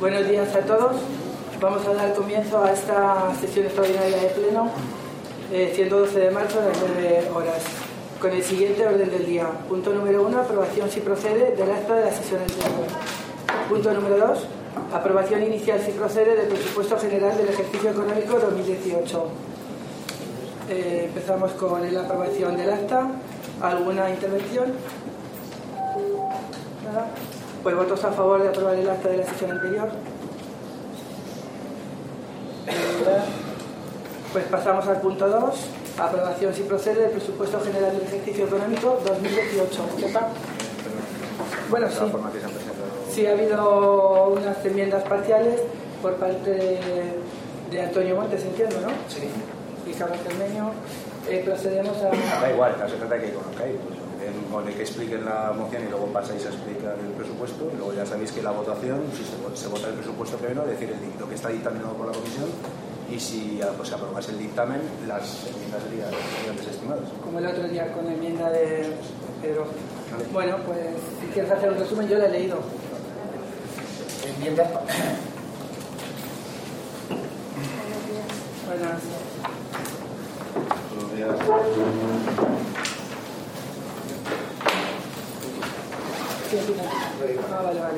Buenos días a todos. Vamos a dar comienzo a esta sesión extraordinaria de pleno 112 de marzo a las 9 horas con el siguiente orden del día. Punto número 1, aprobación si procede del acta de la sesión anterior. Punto número 2, aprobación inicial si procede del presupuesto general del ejercicio económico 2018. Empezamos con la aprobación del acta. ¿Alguna intervención? ¿Nada? Pues votos a favor de aprobar el acta de la sesión anterior. Pues pasamos al punto 2, aprobación si procede del presupuesto general del ejercicio económico 2018. ¿Sepa? Bueno, sí. Sí, ha habido unas enmiendas parciales por parte de Antonio Montes, entiendo, ¿no? Sí. Y Carlos Cermeño. Procedemos a... Da igual, no se trata de que conozcáis. Con el que expliquen la moción y luego pasáis a explicar el presupuesto. Y luego ya sabéis que la votación, si se vota el presupuesto primero, es decir, lo que está dictaminado por la comisión, y si pues, aprobase el dictamen, las enmiendas serían desestimadas. Como el otro día con la enmienda de Pedro. Vale. Bueno, pues si quieres hacer un resumen, yo la he leído. Enmiendas. Buenas. Buenos días. Sí, sí, ah, vale, vale.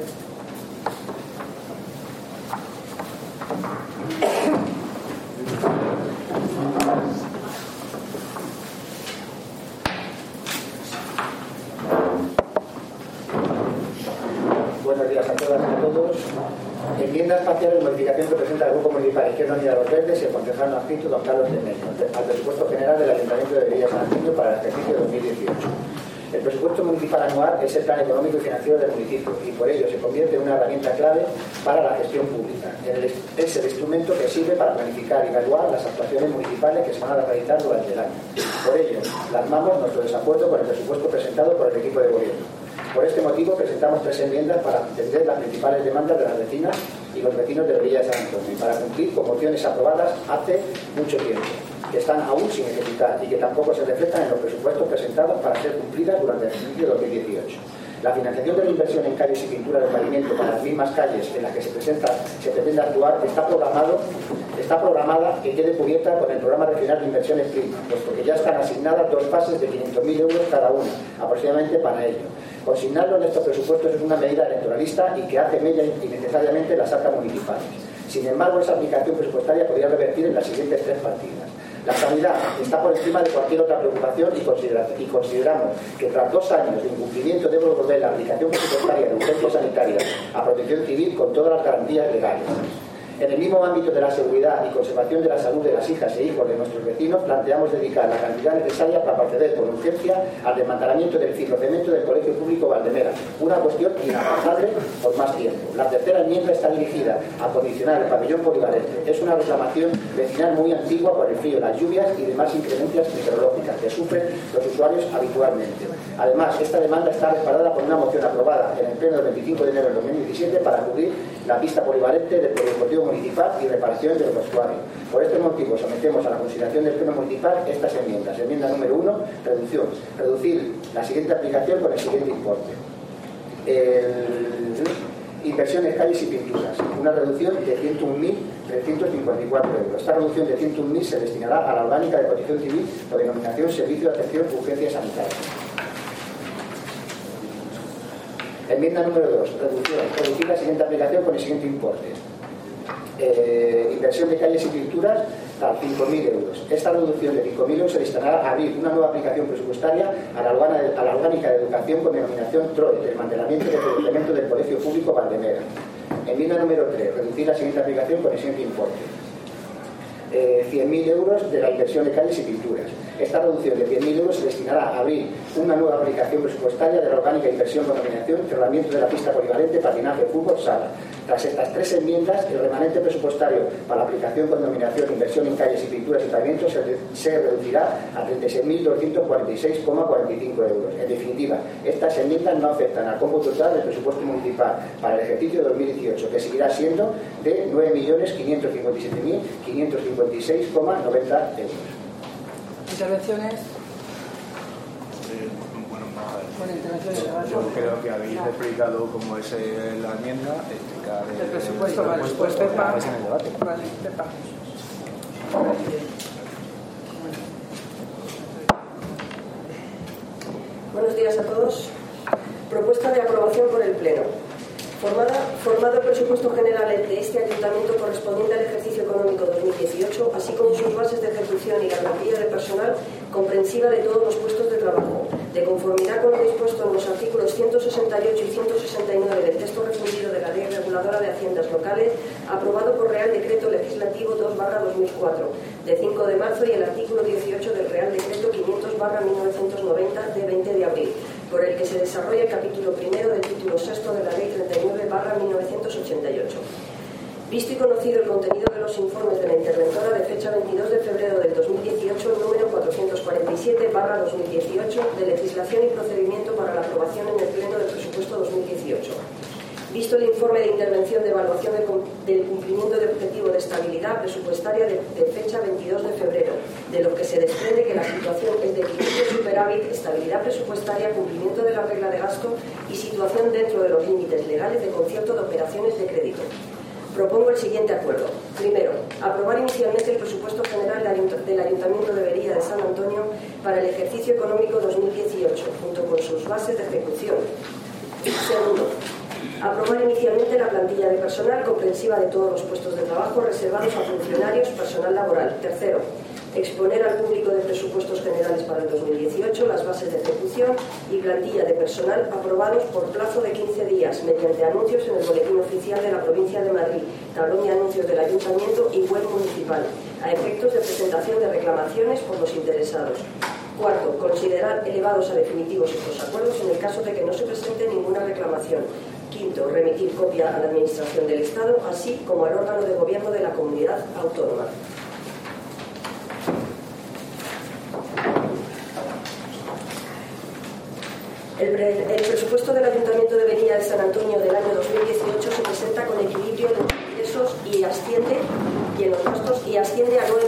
Buenos días a todas y a todos. Enmiendas parciales de modificación que presenta el Grupo Municipal Izquierda Unida de los Verdes y el concejal no adscrito don Carlos Cermeño al presupuesto general del Ayuntamiento de Villa San Antonio para el ejercicio 2018. El presupuesto municipal anual es el plan económico y financiero del municipio y por ello se convierte en una herramienta clave para la gestión pública. Es el instrumento que sirve para planificar y evaluar las actuaciones municipales que se van a realizar durante el año. Por ello, plasmamos nuestro desacuerdo con el presupuesto presentado por el equipo de gobierno. Por este motivo presentamos 3 enmiendas para atender las principales demandas de las vecinas y los vecinos de Villa de San Antonio y para cumplir con mociones aprobadas hace mucho tiempo, que están aún sin ejecutar y que tampoco se reflejan en los presupuestos presentados para ser cumplidas durante el ejercicio 2018. La financiación de la inversión en calles y pintura de pavimento para las mismas calles en las que se pretende actuar está programada que quede cubierta con el programa regional de inversiones PRIMA, puesto que ya están asignadas 2 fases de 500.000 euros cada una, aproximadamente para ello. Consignarlo en estos presupuestos es una medida electoralista y que hace mella innecesariamente las arcas municipales. Sin embargo, esa aplicación presupuestaria podría revertir en las siguientes 3 partidas. La sanidad está por encima de cualquier otra preocupación y consideramos que tras 2 años de incumplimiento debe volver la aplicación presupuestaria de urgencia sanitaria a protección civil con todas las garantías legales. En el mismo ámbito de la seguridad y conservación de la salud de las hijas e hijos de nuestros vecinos, planteamos dedicar la cantidad necesaria para proceder con urgencia al desmantelamiento del fibrocemento del Colegio Público Valdemera, una cuestión inaplazable por más tiempo. La tercera enmienda está dirigida a acondicionar el pabellón polivalente. Es una reclamación vecinal muy antigua por el frío, las lluvias y demás inclemencias meteorológicas que sufren los usuarios habitualmente. Además, esta demanda está respaldada por una moción aprobada en el pleno del 25 de enero de 2017 para cubrir la pista polivalente del Polideportivo Municipal y reparación de los vestuarios. Por este motivo sometemos a la consideración del pleno municipal estas enmiendas. Enmienda número 1, reducir la siguiente aplicación con el siguiente importe. Inversiones, calles y pinturas, una reducción de 101.354 euros. Esta reducción de 101.000 se destinará a la orgánica de protección civil por denominación Servicio de Atención de Urgencia Sanitaria. Enmienda número 2, reducir la siguiente aplicación con el siguiente importe. Inversión de calles y pinturas a 5.000 euros. Esta reducción de 5.000 euros se destinará a abrir una nueva aplicación presupuestaria a la orgánica de educación con denominación TROE, desmantelamiento del procedimiento del Colegio Público Valdemera. Enmienda número 3, reducir la siguiente aplicación con el siguiente importe. 100.000 euros de la inversión de calles y pinturas. Esta reducción de 100.000 euros se destinará a abrir una nueva aplicación presupuestaria de la orgánica de inversión con denominación cerramiento de la pista polivalente, patinaje, fútbol, sala. Tras estas 3 enmiendas, el remanente presupuestario para la aplicación con denominación inversión en calles y pinturas y pavimentos se reducirá a 36.246,45 euros. En definitiva, estas enmiendas no afectan al cómputo total del presupuesto municipal para el ejercicio 2018, que seguirá siendo de 9.557.556,90 euros. ¿Intervenciones? Bueno, Con intervención de debate. Yo creo que habéis explicado cómo es la enmienda, explicar el presupuesto, vale, pues Pepa. En el debate. Vale, Pepa. Buenos días a todos. Propuesta de aprobación por el Pleno. Formado el presupuesto general de este ayuntamiento correspondiente al ejercicio económico 2018, así como sus bases de ejecución y la plantilla de personal comprensiva de todos los puestos de trabajo, de conformidad con lo dispuesto en los artículos 168 y 169 del texto refundido de la Ley Reguladora de Haciendas Locales, aprobado por Real Decreto Legislativo 2/2004, de 5 de marzo, y el artículo 18 del Real Decreto 500/1990, de 20 de abril, por el que se desarrolla el capítulo primero del título sexto de la Ley 39/1988. Visto y conocido el contenido de los informes de la interventora de fecha 22 de febrero del 2018, el número 447/2018, de legislación y procedimiento para la aprobación en el Pleno del Presupuesto 2018. Visto el informe de intervención de evaluación del cumplimiento de objetivo de estabilidad presupuestaria de fecha 22 de febrero, de lo que se desprende que la situación es de equilibrio superávit, estabilidad presupuestaria, cumplimiento de la regla de gasto y situación dentro de los límites legales de concierto de operaciones de crédito. Propongo el siguiente acuerdo. Primero, aprobar inicialmente el presupuesto general del Ayuntamiento de Vería de San Antonio para el ejercicio económico 2018, junto con sus bases de ejecución. Segundo, aprobar inicialmente la plantilla de personal comprensiva de todos los puestos de trabajo reservados a funcionarios, personal laboral. Tercero, exponer al público de presupuestos generales para el 2018 las bases de ejecución y plantilla de personal aprobados por plazo de 15 días mediante anuncios en el Boletín Oficial de la Provincia de Madrid, tablón de anuncios del Ayuntamiento y web municipal, a efectos de presentación de reclamaciones por los interesados. Cuarto, considerar elevados a definitivos estos acuerdos en el caso de que no se presente ninguna reclamación. Quinto, remitir copia a la Administración del Estado, así como al órgano de gobierno de la comunidad autónoma. El presupuesto del Ayuntamiento de Vería de San Antonio del año 2018 se presenta con equilibrio en los ingresos y en los gastos y asciende a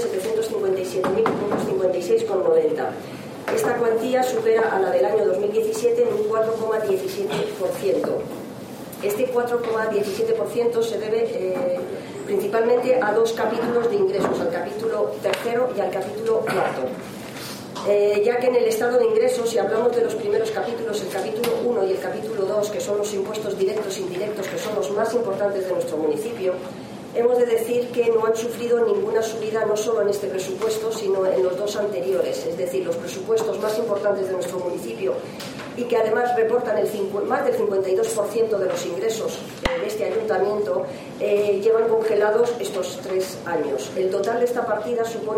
9.757.556,90. Esta cuantía supera a la del año 2017 en un 4,17%. Este 4,17% se debe principalmente a dos capítulos de ingresos, al capítulo tercero y al capítulo cuarto. Ya que en el estado de ingresos, si hablamos de los primeros capítulos, el capítulo 1 y el capítulo 2, que son los impuestos directos e indirectos, que son los más importantes de nuestro municipio, hemos de decir que no han sufrido ninguna subida, no solo en este presupuesto, sino en los dos anteriores, es decir, los presupuestos más importantes de nuestro municipio y que además reportan más del 52% de los ingresos de este ayuntamiento, llevan congelados estos 3 años. El total de esta partida supone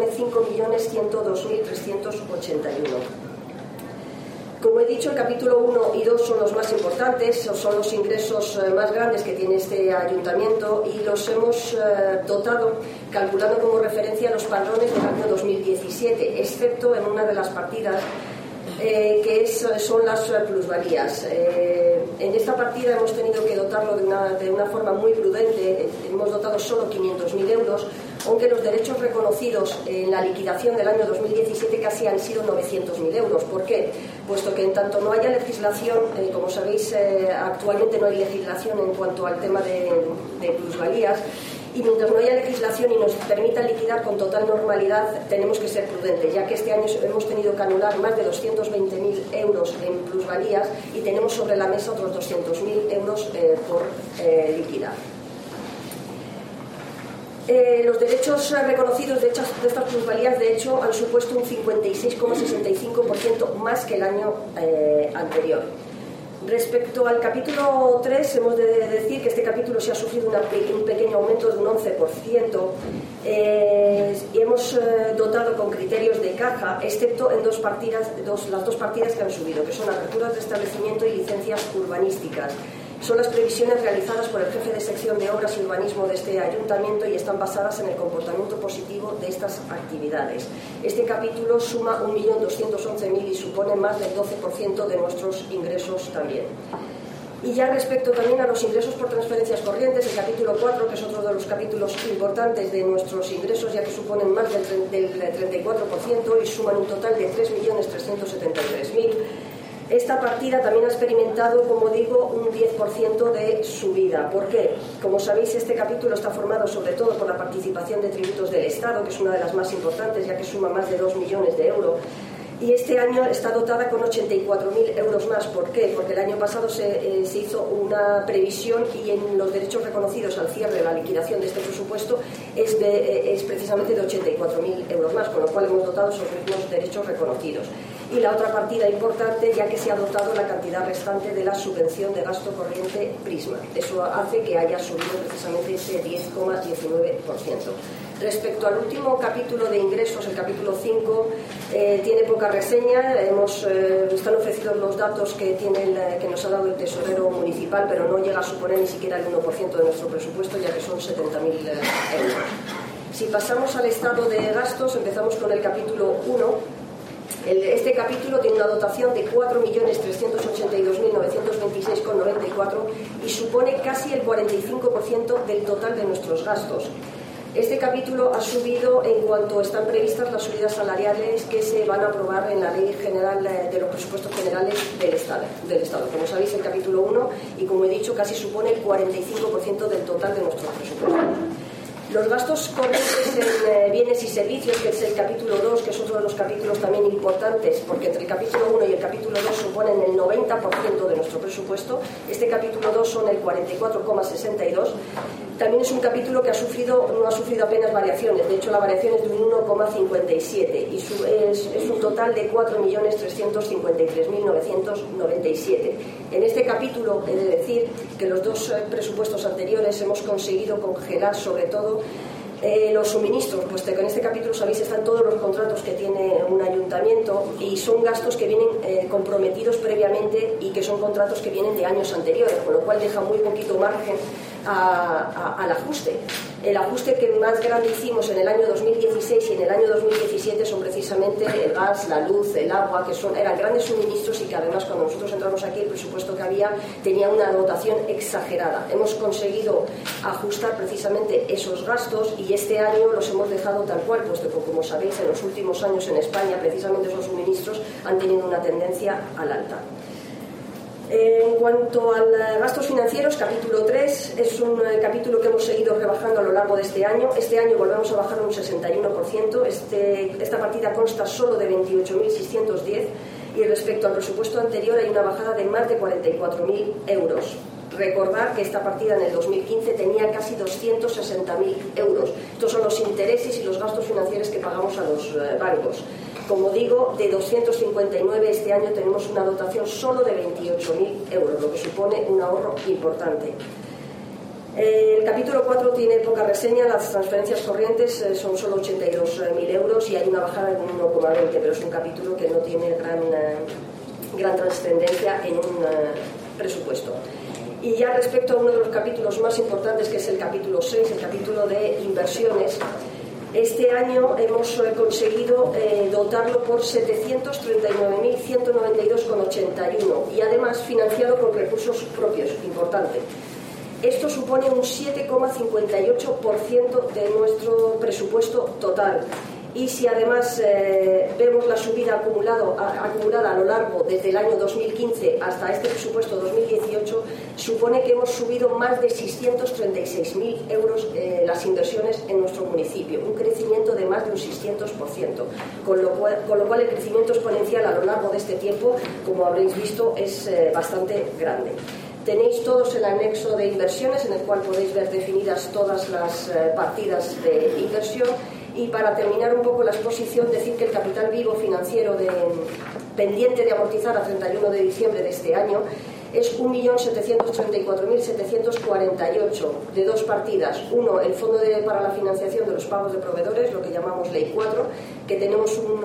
5.102.381. Como he dicho, el capítulo 1 y 2 son los más importantes, son los ingresos más grandes que tiene este ayuntamiento y los hemos dotado calculando como referencia los padrones del año 2017, excepto en una de las partidas son las plusvalías. En esta partida hemos tenido que dotarlo de una forma muy prudente. Hemos dotado solo 500.000 euros, aunque los derechos reconocidos en la liquidación del año 2017 casi han sido 900.000 euros. ¿Por qué? Puesto que en tanto no haya legislación, como sabéis, actualmente no hay legislación en cuanto al tema de plusvalías, y mientras no haya legislación y nos permita liquidar con total normalidad, tenemos que ser prudentes, ya que este año hemos tenido que anular más de 220.000 euros en plusvalías y tenemos sobre la mesa otros 200.000 euros por liquidar. Los derechos reconocidos de estas plusvalías, de hecho, han supuesto un 56,65% más que el año anterior. Respecto al capítulo 3, hemos de decir que este capítulo se ha sufrido un pequeño aumento de un 11%, y hemos dotado con criterios de caja, excepto en las dos partidas que han subido, que son aperturas de establecimiento y licencias urbanísticas. Son las previsiones realizadas por el jefe de sección de Obras y Urbanismo de este ayuntamiento y están basadas en el comportamiento positivo de estas actividades. Este capítulo suma 1.211.000 y supone más del 12% de nuestros ingresos también. Y ya respecto también a los ingresos por transferencias corrientes, el capítulo 4, que es otro de los capítulos importantes de nuestros ingresos, ya que suponen más del 34% y suman un total de 3.373.000. Esta partida también ha experimentado, como digo, un 10% de subida. ¿Por qué? Como sabéis, este capítulo está formado sobre todo por la participación de tributos del Estado, que es una de las más importantes, ya que suma más de 2 millones de euros. Y este año está dotada con 84.000 euros más. ¿Por qué? Porque el año pasado se hizo una previsión y en los derechos reconocidos al cierre de la liquidación de este presupuesto es precisamente de 84.000 euros más, con lo cual hemos dotado esos mismos derechos reconocidos. Y la otra partida importante, ya que se ha dotado la cantidad restante de la subvención de gasto corriente Prisma. Eso hace que haya subido precisamente ese 10,19%. Respecto al último capítulo de ingresos, el capítulo 5, tiene poca reseña. Están ofrecidos los datos que nos ha dado el tesorero municipal, pero no llega a suponer ni siquiera el 1% de nuestro presupuesto, ya que son 70.000 euros. Si pasamos al estado de gastos, empezamos con el capítulo 1. Este capítulo tiene una dotación de 4.382.926,94 y supone casi el 45% del total de nuestros gastos. Este capítulo ha subido en cuanto están previstas las subidas salariales que se van a aprobar en la Ley General de los Presupuestos Generales del Estado. Como sabéis, el capítulo 1, y como he dicho, casi supone el 45% del total de nuestro presupuesto. Los gastos corrientes en bienes y servicios, que es el capítulo 2, que es otro de los capítulos también importantes, porque entre el capítulo 1 y el capítulo 2 suponen el 90% de nuestro presupuesto. Este capítulo 2 son el 44,62%. También es un capítulo que no ha sufrido apenas variaciones. De hecho, la variación es de un 1,57 y es un total de 4.353.997. En este capítulo he de decir que los dos presupuestos anteriores hemos conseguido congelar sobre todo los suministros, puesto que en este capítulo, sabéis, están todos los contratos que tiene un ayuntamiento y son gastos que vienen comprometidos previamente y que son contratos que vienen de años anteriores, con lo cual deja muy poquito margen al ajuste. El ajuste que más grande hicimos en el año 2016 y en el año 2017 son precisamente el gas, la luz, el agua, que eran grandes suministros y que además cuando nosotros entramos aquí el presupuesto que había tenía una dotación exagerada. Hemos conseguido ajustar precisamente esos gastos y este año los hemos dejado tal cual, puesto que como sabéis en los últimos años en España precisamente esos suministros han tenido una tendencia al alta. En cuanto a gastos financieros, capítulo 3 es un capítulo que hemos seguido rebajando a lo largo de este año. Este año volvemos a bajar un 61%. Esta partida consta solo de 28.610 y respecto al presupuesto anterior hay una bajada de más de 44.000 euros. Recordar que esta partida en el 2015 tenía casi 260.000 euros. Estos son los intereses y los gastos financieros que pagamos a los bancos. Como digo, de 259 este año tenemos una dotación solo de 28.000 euros, lo que supone un ahorro importante. El capítulo 4 tiene poca reseña, las transferencias corrientes son solo 82.000 euros y hay una bajada de un 1,20, pero es un capítulo que no tiene gran trascendencia en un presupuesto. Y ya respecto a uno de los capítulos más importantes, que es el capítulo 6, el capítulo de inversiones, este año hemos conseguido dotarlo por 739.192,81 y además financiado con recursos propios, importante. Esto supone un 7,58% de nuestro presupuesto total. Y si además vemos la subida acumulada a lo largo desde el año 2015 hasta este presupuesto 2018, supone que hemos subido más de 636.000 euros las inversiones en nuestro municipio, un crecimiento de más de un 600%, con lo cual el crecimiento exponencial a lo largo de este tiempo, como habréis visto, es bastante grande. Tenéis todos el anexo de inversiones en el cual podéis ver definidas todas las partidas de inversión. Y para terminar un poco la exposición, decir que el capital vivo financiero pendiente de amortizar a 31 de diciembre de este año es 1.734.748 de dos partidas. Uno, el Fondo para la Financiación de los Pagos de Proveedores, lo que llamamos Ley 4, que tenemos un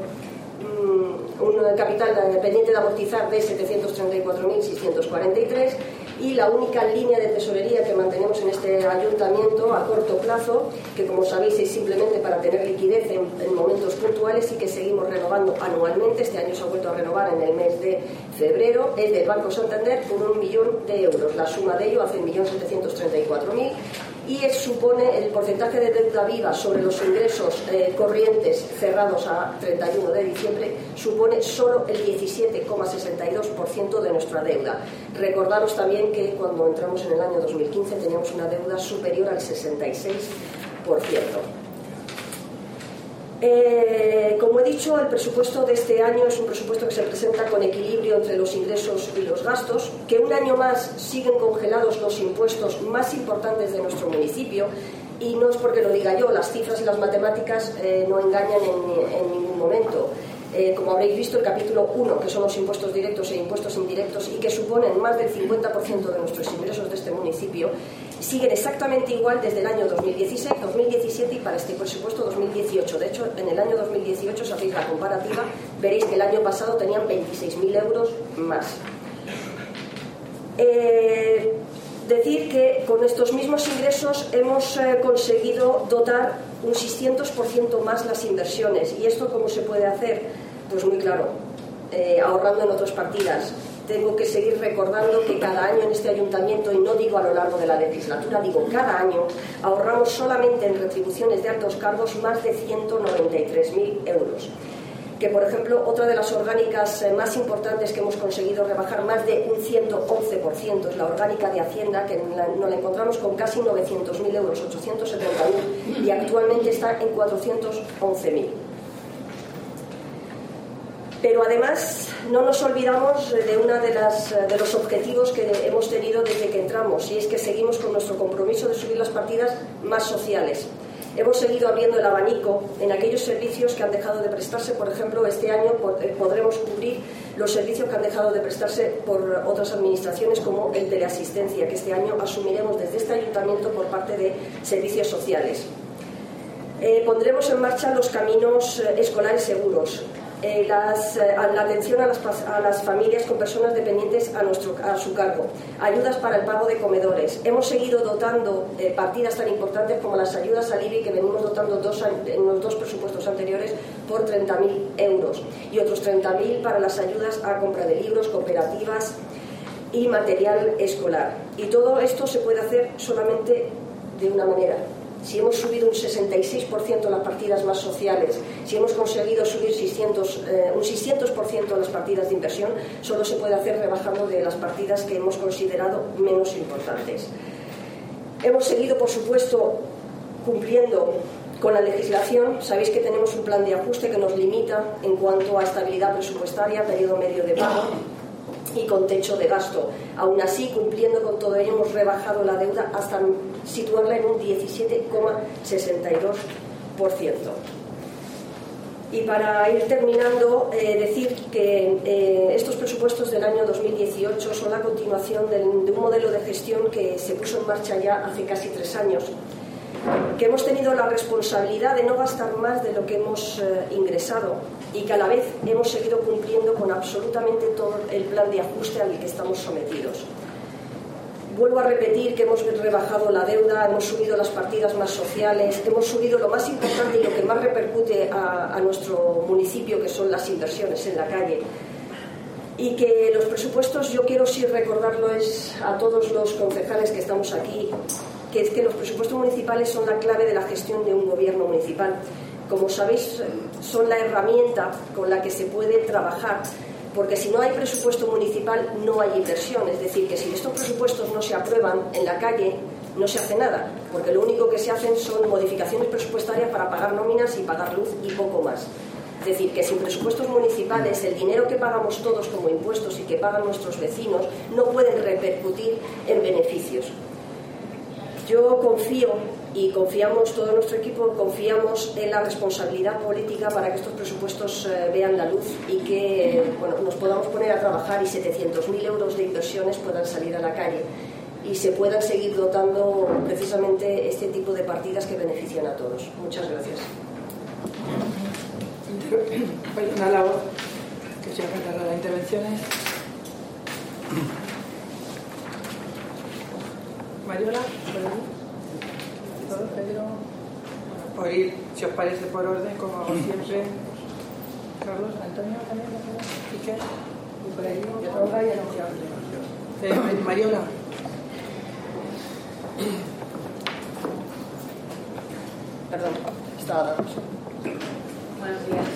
capital pendiente de amortizar de 734.643, y la única línea de tesorería que mantenemos en este ayuntamiento a corto plazo, que como sabéis es simplemente para tener liquidez en momentos puntuales y que seguimos renovando anualmente. Este año se ha vuelto a renovar en el mes de febrero, es del Banco Santander por 1 millón de euros. La suma de ello hace 1.734.000 y supone el porcentaje de deuda viva sobre los ingresos corrientes cerrados a 31 de diciembre, supone solo el 17,62% de nuestra deuda. Recordaros también que cuando entramos en el año 2015 teníamos una deuda superior al 66%. Como he dicho, el presupuesto de este año es un presupuesto que se presenta con equilibrio entre los ingresos y los gastos, que un año más siguen congelados los impuestos más importantes de nuestro municipio, y no es porque lo diga yo, las cifras y las matemáticas no engañan en ningún momento. Como habréis visto, el capítulo 1, que son los impuestos directos e impuestos indirectos, y que suponen más del 50% de nuestros ingresos de este municipio, siguen exactamente igual desde el año 2016, 2017 y para este presupuesto 2018. De hecho, en el año 2018, si hacéis la comparativa, veréis que el año pasado tenían 26.000 euros más. Decir que con estos mismos ingresos hemos conseguido dotar un 600% más las inversiones. ¿Y esto cómo se puede hacer? Pues muy claro, ahorrando en otras partidas. Tengo que seguir recordando que cada año en este ayuntamiento, y no digo a lo largo de la legislatura, digo cada año, ahorramos solamente en retribuciones de altos cargos más de 193.000 euros. Que, por ejemplo, otra de las orgánicas más importantes que hemos conseguido rebajar más de un 111% es la orgánica de Hacienda, que nos la encontramos con casi 900.000 euros, 870.000, y actualmente está en 411.000. Pero además no nos olvidamos de uno de los objetivos que hemos tenido desde que entramos, y es que seguimos con nuestro compromiso de subir las partidas más sociales. Hemos seguido abriendo el abanico en aquellos servicios que han dejado de prestarse. Por ejemplo, este año podremos cubrir los servicios que han dejado de prestarse por otras administraciones, como el teleasistencia, que este año asumiremos desde este ayuntamiento por parte de servicios sociales. Pondremos en marcha los caminos escolares seguros, la atención a las familias con personas dependientes a su cargo, ayudas para el pago de comedores. Hemos seguido dotando partidas tan importantes como las ayudas al IBI, que venimos dotando en los dos presupuestos anteriores por 30.000 euros, y otros 30.000 para las ayudas a compra de libros, cooperativas y material escolar. Y todo esto se puede hacer solamente de una manera: si hemos subido un 66% las partidas más sociales, si hemos conseguido subir un 600% las partidas de inversión, solo se puede hacer rebajando de las partidas que hemos considerado menos importantes. Hemos seguido, por supuesto, cumpliendo con la legislación. Sabéis que tenemos un plan de ajuste que nos limita en cuanto a estabilidad presupuestaria, periodo medio de pago y con techo de gasto. Aún así, cumpliendo con todo ello, hemos rebajado la deuda hasta situarla en un 17,62%. Y para ir terminando, decir que estos presupuestos del año 2018 son la continuación de un modelo de gestión que se puso en marcha ya hace casi 3 años, que hemos tenido la responsabilidad de no gastar más de lo que hemos ingresado, y que a la vez hemos seguido cumpliendo con absolutamente todo el plan de ajuste al que estamos sometidos. Vuelvo a repetir que hemos rebajado la deuda, hemos subido las partidas más sociales, hemos subido lo más importante y lo que más repercute a nuestro municipio, que son las inversiones en la calle. Y que los presupuestos, yo quiero sí recordarlo a todos los concejales que estamos aquí, que es que los presupuestos municipales son la clave de la gestión de un gobierno municipal. Como sabéis, son la herramienta con la que se puede trabajar, porque si no hay presupuesto municipal no hay inversión. Es decir, que si estos presupuestos no se aprueban en la calle, no se hace nada, porque lo único que se hacen son modificaciones presupuestarias para pagar nóminas y pagar luz y poco más. Es decir, que sin presupuestos municipales, el dinero que pagamos todos como impuestos y que pagan nuestros vecinos no pueden repercutir en beneficios. Yo confío, y confiamos, todo nuestro equipo, confiamos en la responsabilidad política para que estos presupuestos vean la luz y que nos podamos poner a trabajar y 700.000 euros de inversiones puedan salir a la calle y se puedan seguir dotando precisamente este tipo de partidas que benefician a todos. Muchas gracias. Hay una labor que se ha encargado de las intervenciones. Mariola, ¿todo, Pedro? Por ir, si os parece, por orden, como hago siempre. Carlos, Antonio también, Iker, y por ahí, yo trabajo y anunciado. Mariola. Perdón, estaba dando. Buenos días.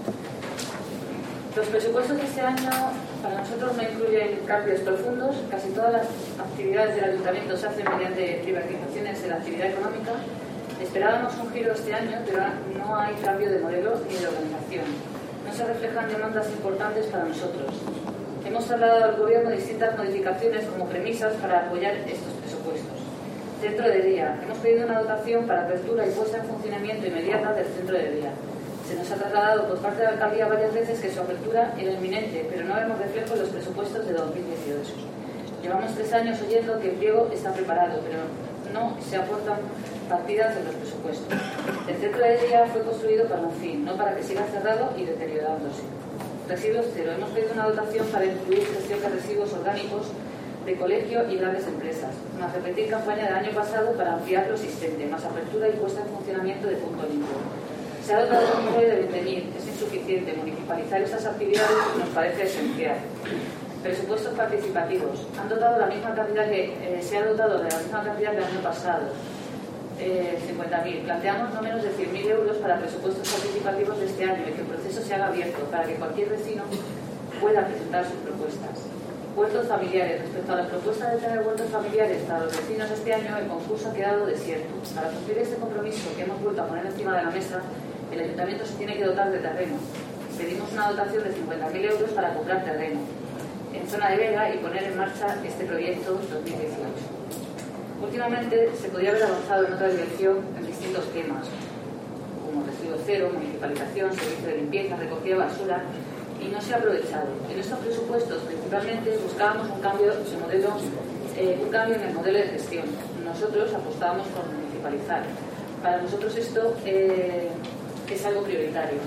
Los presupuestos de este año para nosotros no incluyen cambios profundos. Casi todas las actividades del ayuntamiento se hacen mediante privatizaciones de la actividad económica. Esperábamos un giro este año, pero no hay cambio de modelo ni de organización. No se reflejan demandas importantes para nosotros. Hemos trasladado al Gobierno distintas modificaciones como premisas para apoyar estos presupuestos. Centro de día. Hemos pedido una dotación para apertura y puesta en funcionamiento inmediata del centro de día. Se nos ha trasladado por parte de la alcaldía varias veces que su apertura era inminente, pero no vemos reflejo en los presupuestos de 2018. Llevamos 3 años oyendo que el pliego está preparado, pero no se aportan partidas en los presupuestos. El centro de día fue construido para un fin, no para que siga cerrado y deteriorándose. Residuos cero. Hemos pedido una dotación para incluir gestión de residuos orgánicos de colegio y grandes empresas, más repetir campaña del año pasado para ampliar lo existente, más apertura y puesta en funcionamiento de punto limpio. Se ha dotado un número de 20.000, es insuficiente. Municipalizar estas actividades nos parece esencial. Presupuestos participativos. Han dotado la misma cantidad se ha dotado de la misma cantidad que el año pasado. 50.000. Planteamos no menos de 100.000 euros para presupuestos participativos de este año y que el proceso se haga abierto para que cualquier vecino pueda presentar sus propuestas. Huertos familiares. Respecto a la propuesta de tener huertos familiares para los vecinos este año, el concurso ha quedado desierto. Para cumplir este compromiso que hemos vuelto a poner encima de la mesa, el ayuntamiento se tiene que dotar de terreno. Pedimos una dotación de 50.000 euros para comprar terreno en zona de Vega y poner en marcha este proyecto 2018. Últimamente se podría haber avanzado en otra dirección en distintos temas, como residuo cero, municipalización, servicio de limpieza, recogida de basura, y no se ha aprovechado. En estos presupuestos principalmente buscábamos un cambio de modelo, un cambio en el modelo de gestión. Nosotros apostábamos por municipalizar. Para nosotros esto es algo prioritario.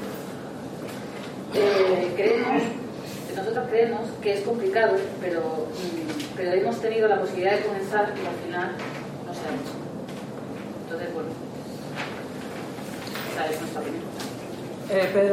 Nosotros creemos que es complicado, pero hemos tenido la posibilidad de comenzar y al final no se ha hecho. Entonces, bueno, esa es nuestra opinión. Pedro.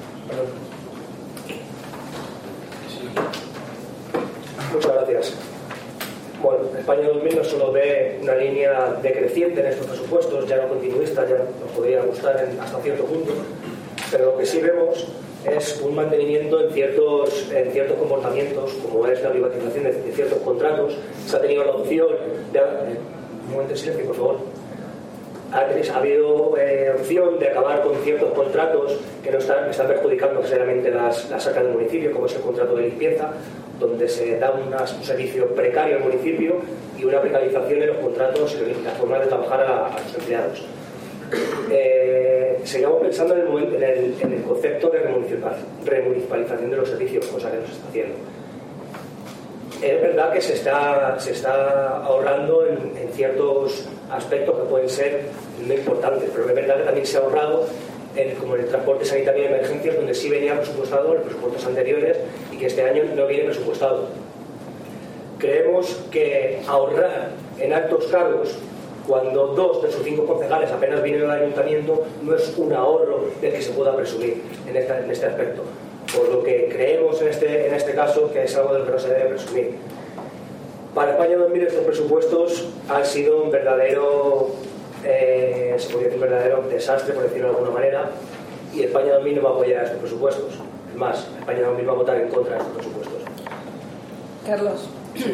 Muchas gracias. Bueno, España 2000 no solo ve una línea decreciente en estos presupuestos, ya no continuista, ya nos podría gustar hasta cierto punto, pero lo que sí vemos es un mantenimiento en ciertos comportamientos, como es la privatización de ciertos contratos. Se ha tenido la opción de... Un momento de silencio, por favor. Ha habido opción de acabar con ciertos contratos que están perjudicando seriamente las arcas del municipio, como es el contrato de limpieza, donde se da un servicio precario al municipio y una precarización de los contratos y la forma de trabajar a los empleados. Seguimos pensando en el concepto de remunicipalización de los servicios, cosa que no se está haciendo. Es verdad que se está ahorrando en ciertos aspectos que pueden ser muy importantes, pero es verdad que también se ha ahorrado como en el transporte sanitario de emergencias, donde sí venía presupuestado en los presupuestos anteriores y que este año no viene presupuestado. Creemos que ahorrar en altos cargos cuando 2 de sus 5 concejales apenas vienen al ayuntamiento no es un ahorro del que se pueda presumir en este aspecto, por lo que creemos en este caso que es algo del que no se debe presumir. Para España 2000 estos presupuestos han sido un verdadero se podría decir un verdadero desastre, por decirlo de alguna manera, y España 2000 no va a apoyar estos presupuestos. Es más, España 2000 va a votar en contra de estos presupuestos. Carlos.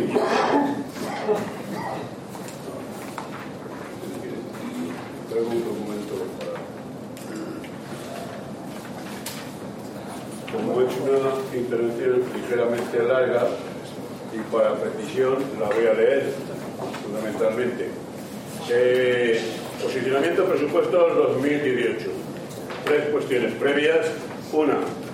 Traigo un documento como he hecho una intervención ligeramente larga y para precisión la voy a leer fundamentalmente. Posicionamiento presupuestos 2018. 3 cuestiones previas. Una.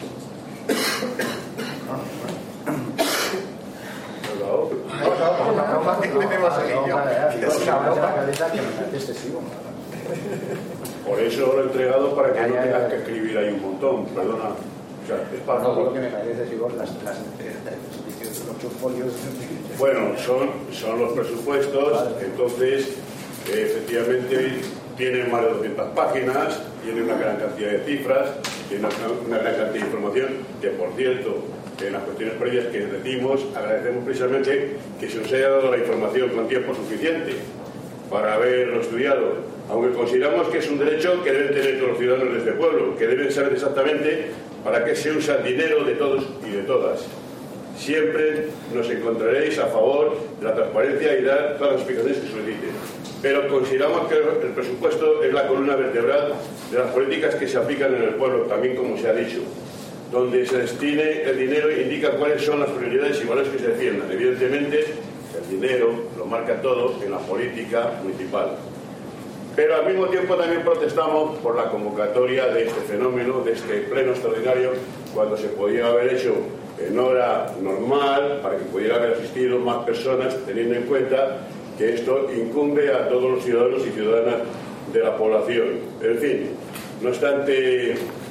Por eso lo he entregado para que no tengas que escribir ahí un montón. Perdona. O sea, es para no, porque me parece si vos las 8 folios. Bueno, son los presupuestos, entonces efectivamente tienen más de 200 páginas, tienen una gran cantidad de cifras, tienen una gran cantidad de información, que por cierto, en las cuestiones previas que decimos, agradecemos precisamente que se nos haya dado la información con tiempo suficiente para haberlo estudiado. aunque consideramos que es un derecho que deben tener todos los ciudadanos de este pueblo, que deben saber exactamente para qué se usa el dinero de todos y de todas. Siempre nos encontraréis a favor de la transparencia y dar todas las explicaciones que soliciten. Pero consideramos que el presupuesto es la columna vertebral de las políticas que se aplican en el pueblo, también como se ha dicho. Donde se destine el dinero indica cuáles son las prioridades y valores que se defiendan. Evidentemente, el dinero lo marca todo en la política municipal. Pero al mismo tiempo también protestamos por la convocatoria de este fenómeno, de este pleno extraordinario, cuando se podía haber hecho en hora normal, para que pudiera haber asistido más personas, teniendo en cuenta que esto incumbe a todos los ciudadanos y ciudadanas de la población. En fin, no obstante,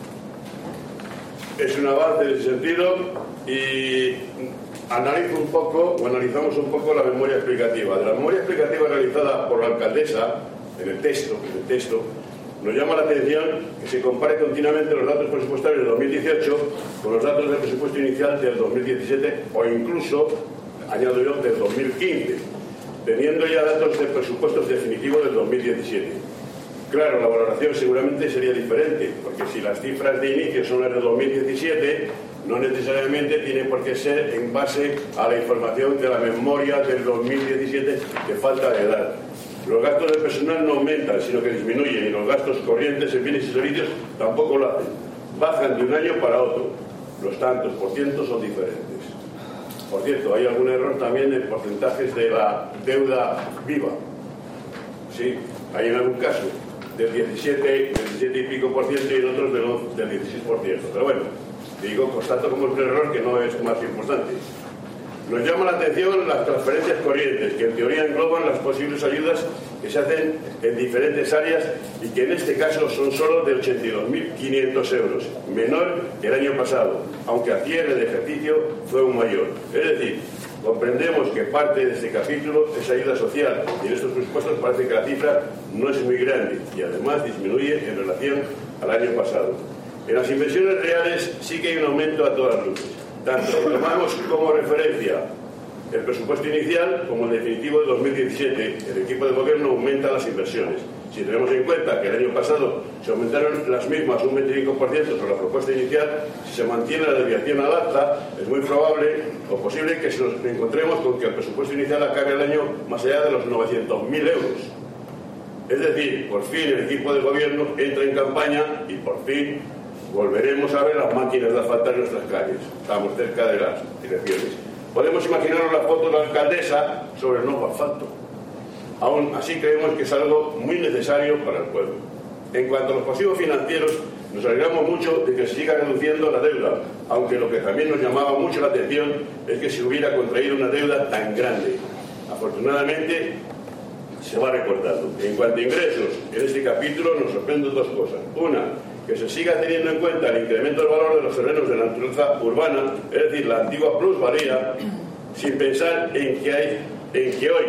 es un avance en ese sentido y analizamos un poco la memoria explicativa. De la memoria explicativa realizada por la alcaldesa, en el texto, nos llama la atención que se compare continuamente los datos presupuestarios del 2018 con los datos del presupuesto inicial del 2017 o incluso, añado yo, del 2015, teniendo ya datos de presupuestos definitivos del 2017. Claro, la valoración seguramente sería diferente, porque si las cifras de inicio son las de 2017, no necesariamente tiene por qué ser en base a la información de la memoria del 2017 que falta de dar. Los gastos de personal no aumentan, sino que disminuyen, y los gastos corrientes en bienes y servicios tampoco lo hacen. Bajan de un año para otro. Los tantos por ciento son diferentes. Por cierto, hay algún error también en porcentajes de la deuda viva. Sí, hay en algún caso del 17 y pico por ciento y en otros del 16%. Pero bueno, digo, constato como un error que no es más importante. Nos llama la atención las transferencias corrientes, que en teoría engloban las posibles ayudas que se hacen en diferentes áreas y que en este caso son solo de 82.500 euros, menor que el año pasado, aunque a cierre de ejercicio fue aún mayor. Es decir, comprendemos que parte de este capítulo es ayuda social y en estos presupuestos parece que la cifra no es muy grande y además disminuye en relación al año pasado. En las inversiones reales sí que hay un aumento a todas luces. Tanto lo tomamos como referencia el presupuesto inicial como el definitivo de 2017. El equipo de gobierno aumenta las inversiones. Si tenemos en cuenta que el año pasado se aumentaron las mismas un 25% sobre la propuesta inicial, si se mantiene la desviación al alza, es muy probable o posible que nos encontremos con que el presupuesto inicial acabe el año más allá de los 900.000 euros. Es decir, por fin el equipo de gobierno entra en campaña y por fin volveremos a ver las máquinas de asfaltar en nuestras calles. Estamos cerca de las elecciones. Podemos imaginarnos la foto de la alcaldesa sobre el nuevo asfalto. Aún así creemos que es algo muy necesario para el pueblo. En cuanto a los pasivos financieros, nos alegramos mucho de que se siga reduciendo la deuda, aunque lo que también nos llamaba mucho la atención es que se hubiera contraído una deuda tan grande. Afortunadamente, se va recortando. En cuanto a ingresos, en este capítulo nos sorprenden dos cosas. Una, que se siga teniendo en cuenta el incremento del valor de los terrenos de la naturaleza urbana, es decir, la antigua plusvalía, sin pensar en que hoy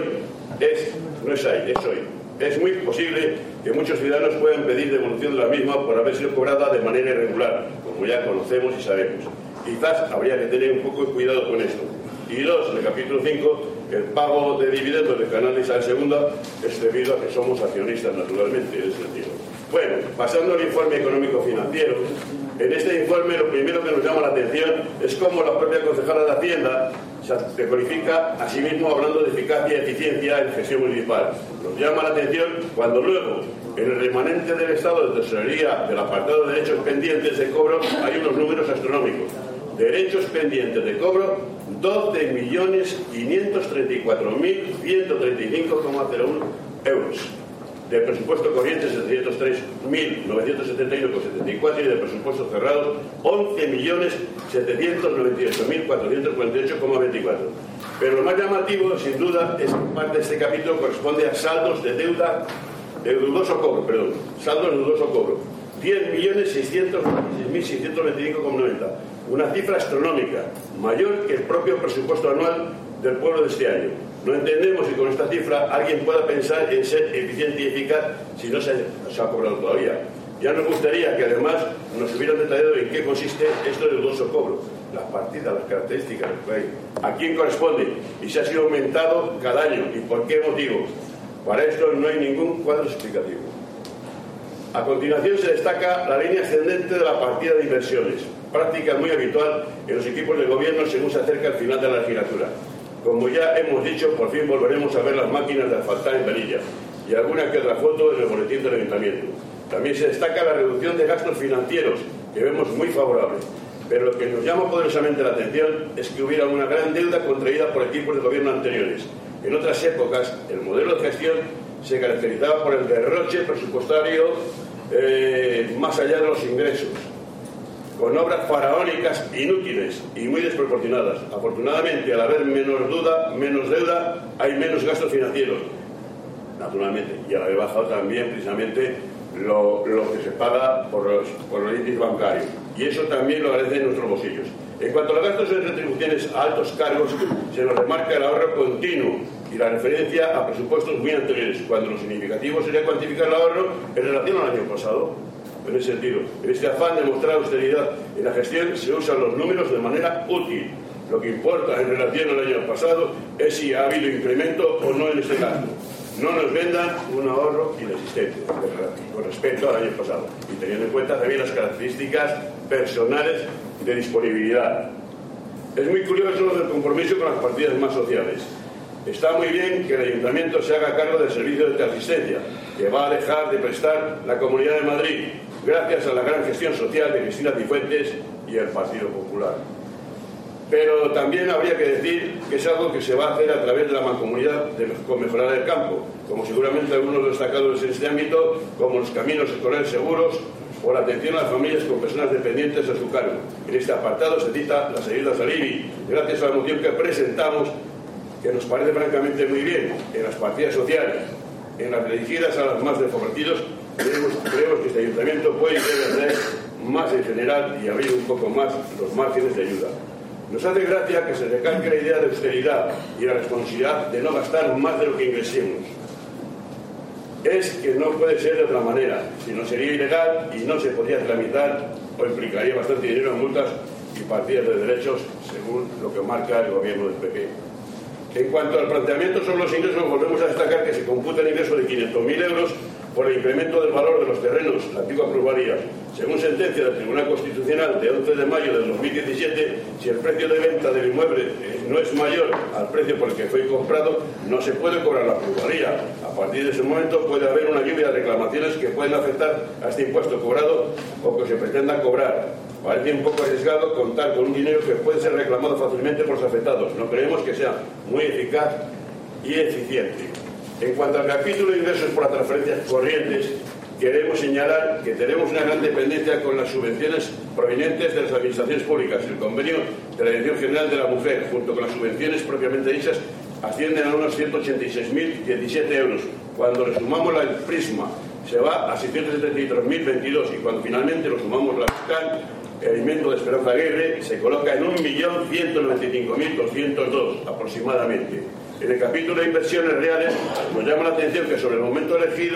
no es ahí, es hoy. Es muy posible que muchos ciudadanos puedan pedir devolución de la misma por haber sido cobrada de manera irregular, como ya conocemos y sabemos. Quizás habría que tener un poco de cuidado con esto. Y dos, en el capítulo 5, el pago de dividendos del canal de Isabel II es debido a que somos accionistas, naturalmente, en ese sentido. Bueno, pasando al informe económico-financiero, en este informe lo primero que nos llama la atención es cómo la propia concejala de Hacienda se cualifica a sí mismo hablando de eficacia y eficiencia en gestión municipal. Nos llama la atención cuando luego, en el remanente del estado de tesorería del apartado de derechos pendientes de cobro, hay unos números astronómicos. Derechos pendientes de cobro, 12.534.135,01 euros. Del presupuesto corriente 703.971,74 y del presupuesto cerrado 11.798.448,24. Pero lo más llamativo, sin duda, es que parte de este capítulo corresponde a saldos de deuda de dudoso cobro, saldos de dudoso cobro. 10.626.625,90. Una cifra astronómica, mayor que el propio presupuesto anual del pueblo de este año. No entendemos si con esta cifra alguien pueda pensar en ser eficiente y eficaz si no se ha cobrado todavía. Ya nos gustaría que además nos hubieran detallado en qué consiste esto de dudoso cobro, las partidas, las características, a quién corresponde y si ha sido aumentado cada año y por qué motivo. Para esto no hay ningún cuadro explicativo. A continuación se destaca la línea ascendente de la partida de inversiones, práctica muy habitual en los equipos de gobierno según se acerca el final de la legislatura. Como ya hemos dicho, por fin volveremos a ver las máquinas de asfaltar en Velilla y alguna que otra foto en el boletín del ayuntamiento. También se destaca la reducción de gastos financieros, que vemos muy favorable. Pero lo que nos llama poderosamente la atención es que hubiera una gran deuda contraída por equipos de gobierno anteriores. En otras épocas, el modelo de gestión se caracterizaba por el derroche presupuestario más allá de los ingresos, con obras faraónicas inútiles y muy desproporcionadas. Afortunadamente, al haber menos deuda, hay menos gastos financieros, naturalmente, y al haber bajado también precisamente lo que se paga por los índices bancarios, y eso también lo agradecen nuestros bolsillos. En cuanto a los gastos en retribuciones a altos cargos, se nos remarca el ahorro continuo y la referencia a presupuestos muy anteriores, cuando lo significativo sería cuantificar el ahorro en relación al año pasado. En ese sentido, en este afán de mostrar austeridad en la gestión, se usan los números de manera útil. Lo que importa en relación al año pasado es si ha habido incremento o no en este gasto. No nos vendan un ahorro inexistente con respecto al año pasado, y teniendo en cuenta también las características personales de disponibilidad. Es muy curioso el compromiso con las partidas más sociales. Está muy bien que el ayuntamiento se haga cargo del servicio de teleasistencia, que va a dejar de prestar la Comunidad de Madrid, gracias a la gran gestión social de Cristina Cifuentes y el Partido Popular. Pero también habría que decir que es algo que se va a hacer a través de la mancomunidad con Mejorada del Campo, como seguramente algunos destacados en este ámbito, como los caminos escolares seguros o la atención a las familias con personas dependientes a su cargo. En este apartado se cita las ayudas al IBI, gracias a la moción que presentamos, que nos parece francamente muy bien. En las partidas sociales, en las dirigidas a los más desfavorecidos, creemos que este ayuntamiento puede y debe hacer más en general y abrir un poco más los márgenes de ayuda. Nos hace gracia que se recalque la idea de austeridad y la responsabilidad de no gastar más de lo que ingresemos. Es que no puede ser de otra manera, si no sería ilegal y no se podría tramitar o implicaría bastante dinero en multas y partidas de derechos, según lo que marca el gobierno del PP. En cuanto al planteamiento sobre los ingresos, volvemos a destacar que se computa el ingreso de 500.000 euros por el incremento del valor de los terrenos, la antigua plusvalía. Según sentencia del Tribunal Constitucional de 11 de mayo de 2017, si el precio de venta del inmueble no es mayor al precio por el que fue comprado, no se puede cobrar la plusvalía. A partir de ese momento puede haber una lluvia de reclamaciones que pueden afectar a este impuesto cobrado o que se pretenda cobrar. Parece un poco arriesgado contar con un dinero que puede ser reclamado fácilmente por los afectados. No creemos que sea muy eficaz y eficiente. En cuanto al capítulo de ingresos por las transferencias corrientes, queremos señalar que tenemos una gran dependencia con las subvenciones provenientes de las administraciones públicas. El convenio de la Dirección General de la Mujer, junto con las subvenciones propiamente dichas, ascienden a unos 186.017 euros. Cuando le sumamos la Prisma, se va a 673.022, y cuando finalmente lo sumamos la fiscal, el alimento de Esperanza Aguirre se coloca en 1.195.202 aproximadamente. En el capítulo de inversiones reales nos llama la atención que sobre el momento elegido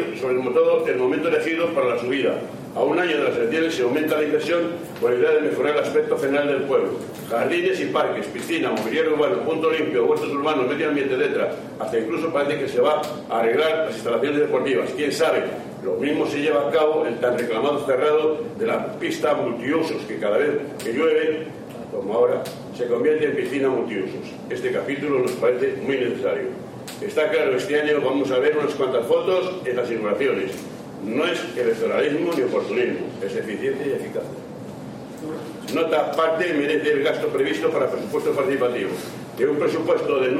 para la subida a un año de las elecciones se aumenta la inversión con la idea de mejorar el aspecto general del pueblo. Jardines y parques, piscina, mobiliario urbano, punto limpio, huertos urbanos, medio ambiente, etc. Hasta incluso parece que se va a arreglar las instalaciones deportivas. ¿Quién sabe? Lo mismo se lleva a cabo el tan reclamado cerrado de la pista multiusos, que cada vez que llueve, como ahora, se convierte en piscina multiusos. Este capítulo nos parece muy necesario. Está claro, este año vamos a ver unas cuantas fotos en las inauguraciones. No es electoralismo ni oportunismo, es eficiente y eficaz. Nota aparte merece el gasto previsto para presupuesto participativo. De un presupuesto de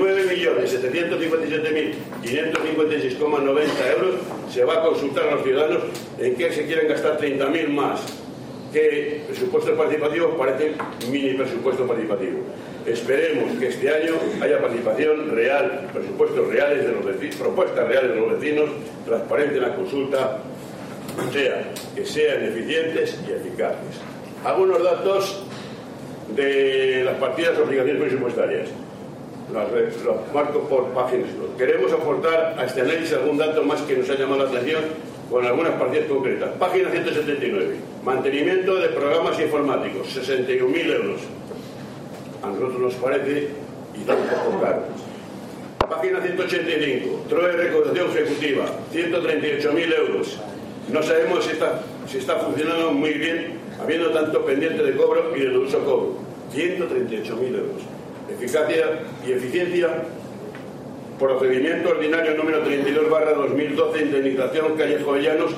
9.757.556,90 euros, se va a consultar a los ciudadanos en qué se quieren gastar 30.000 más. Que presupuestos participativos parecen mini presupuesto participativo. Esperemos que este año haya participación real, presupuestos reales de los vecinos, propuestas reales de los vecinos, transparente en la consulta, o sea, que sean eficientes y eficaces. Algunos datos de las partidas de obligaciones presupuestarias. Los marco por páginas. Queremos aportar a este análisis algún dato más que nos ha llamado la atención con algunas partidas concretas. Página 179. Mantenimiento de programas informáticos, 61.000 euros. A nosotros nos parece y da un poco caro. Página 185, TROE recaudación ejecutiva, 138.000 euros. No sabemos si está funcionando muy bien, habiendo tanto pendiente de cobro y de dudoso cobro. 138.000 euros. Eficacia y eficiencia. Procedimiento ordinario número 32/2012, indemnización calle Jovellanos,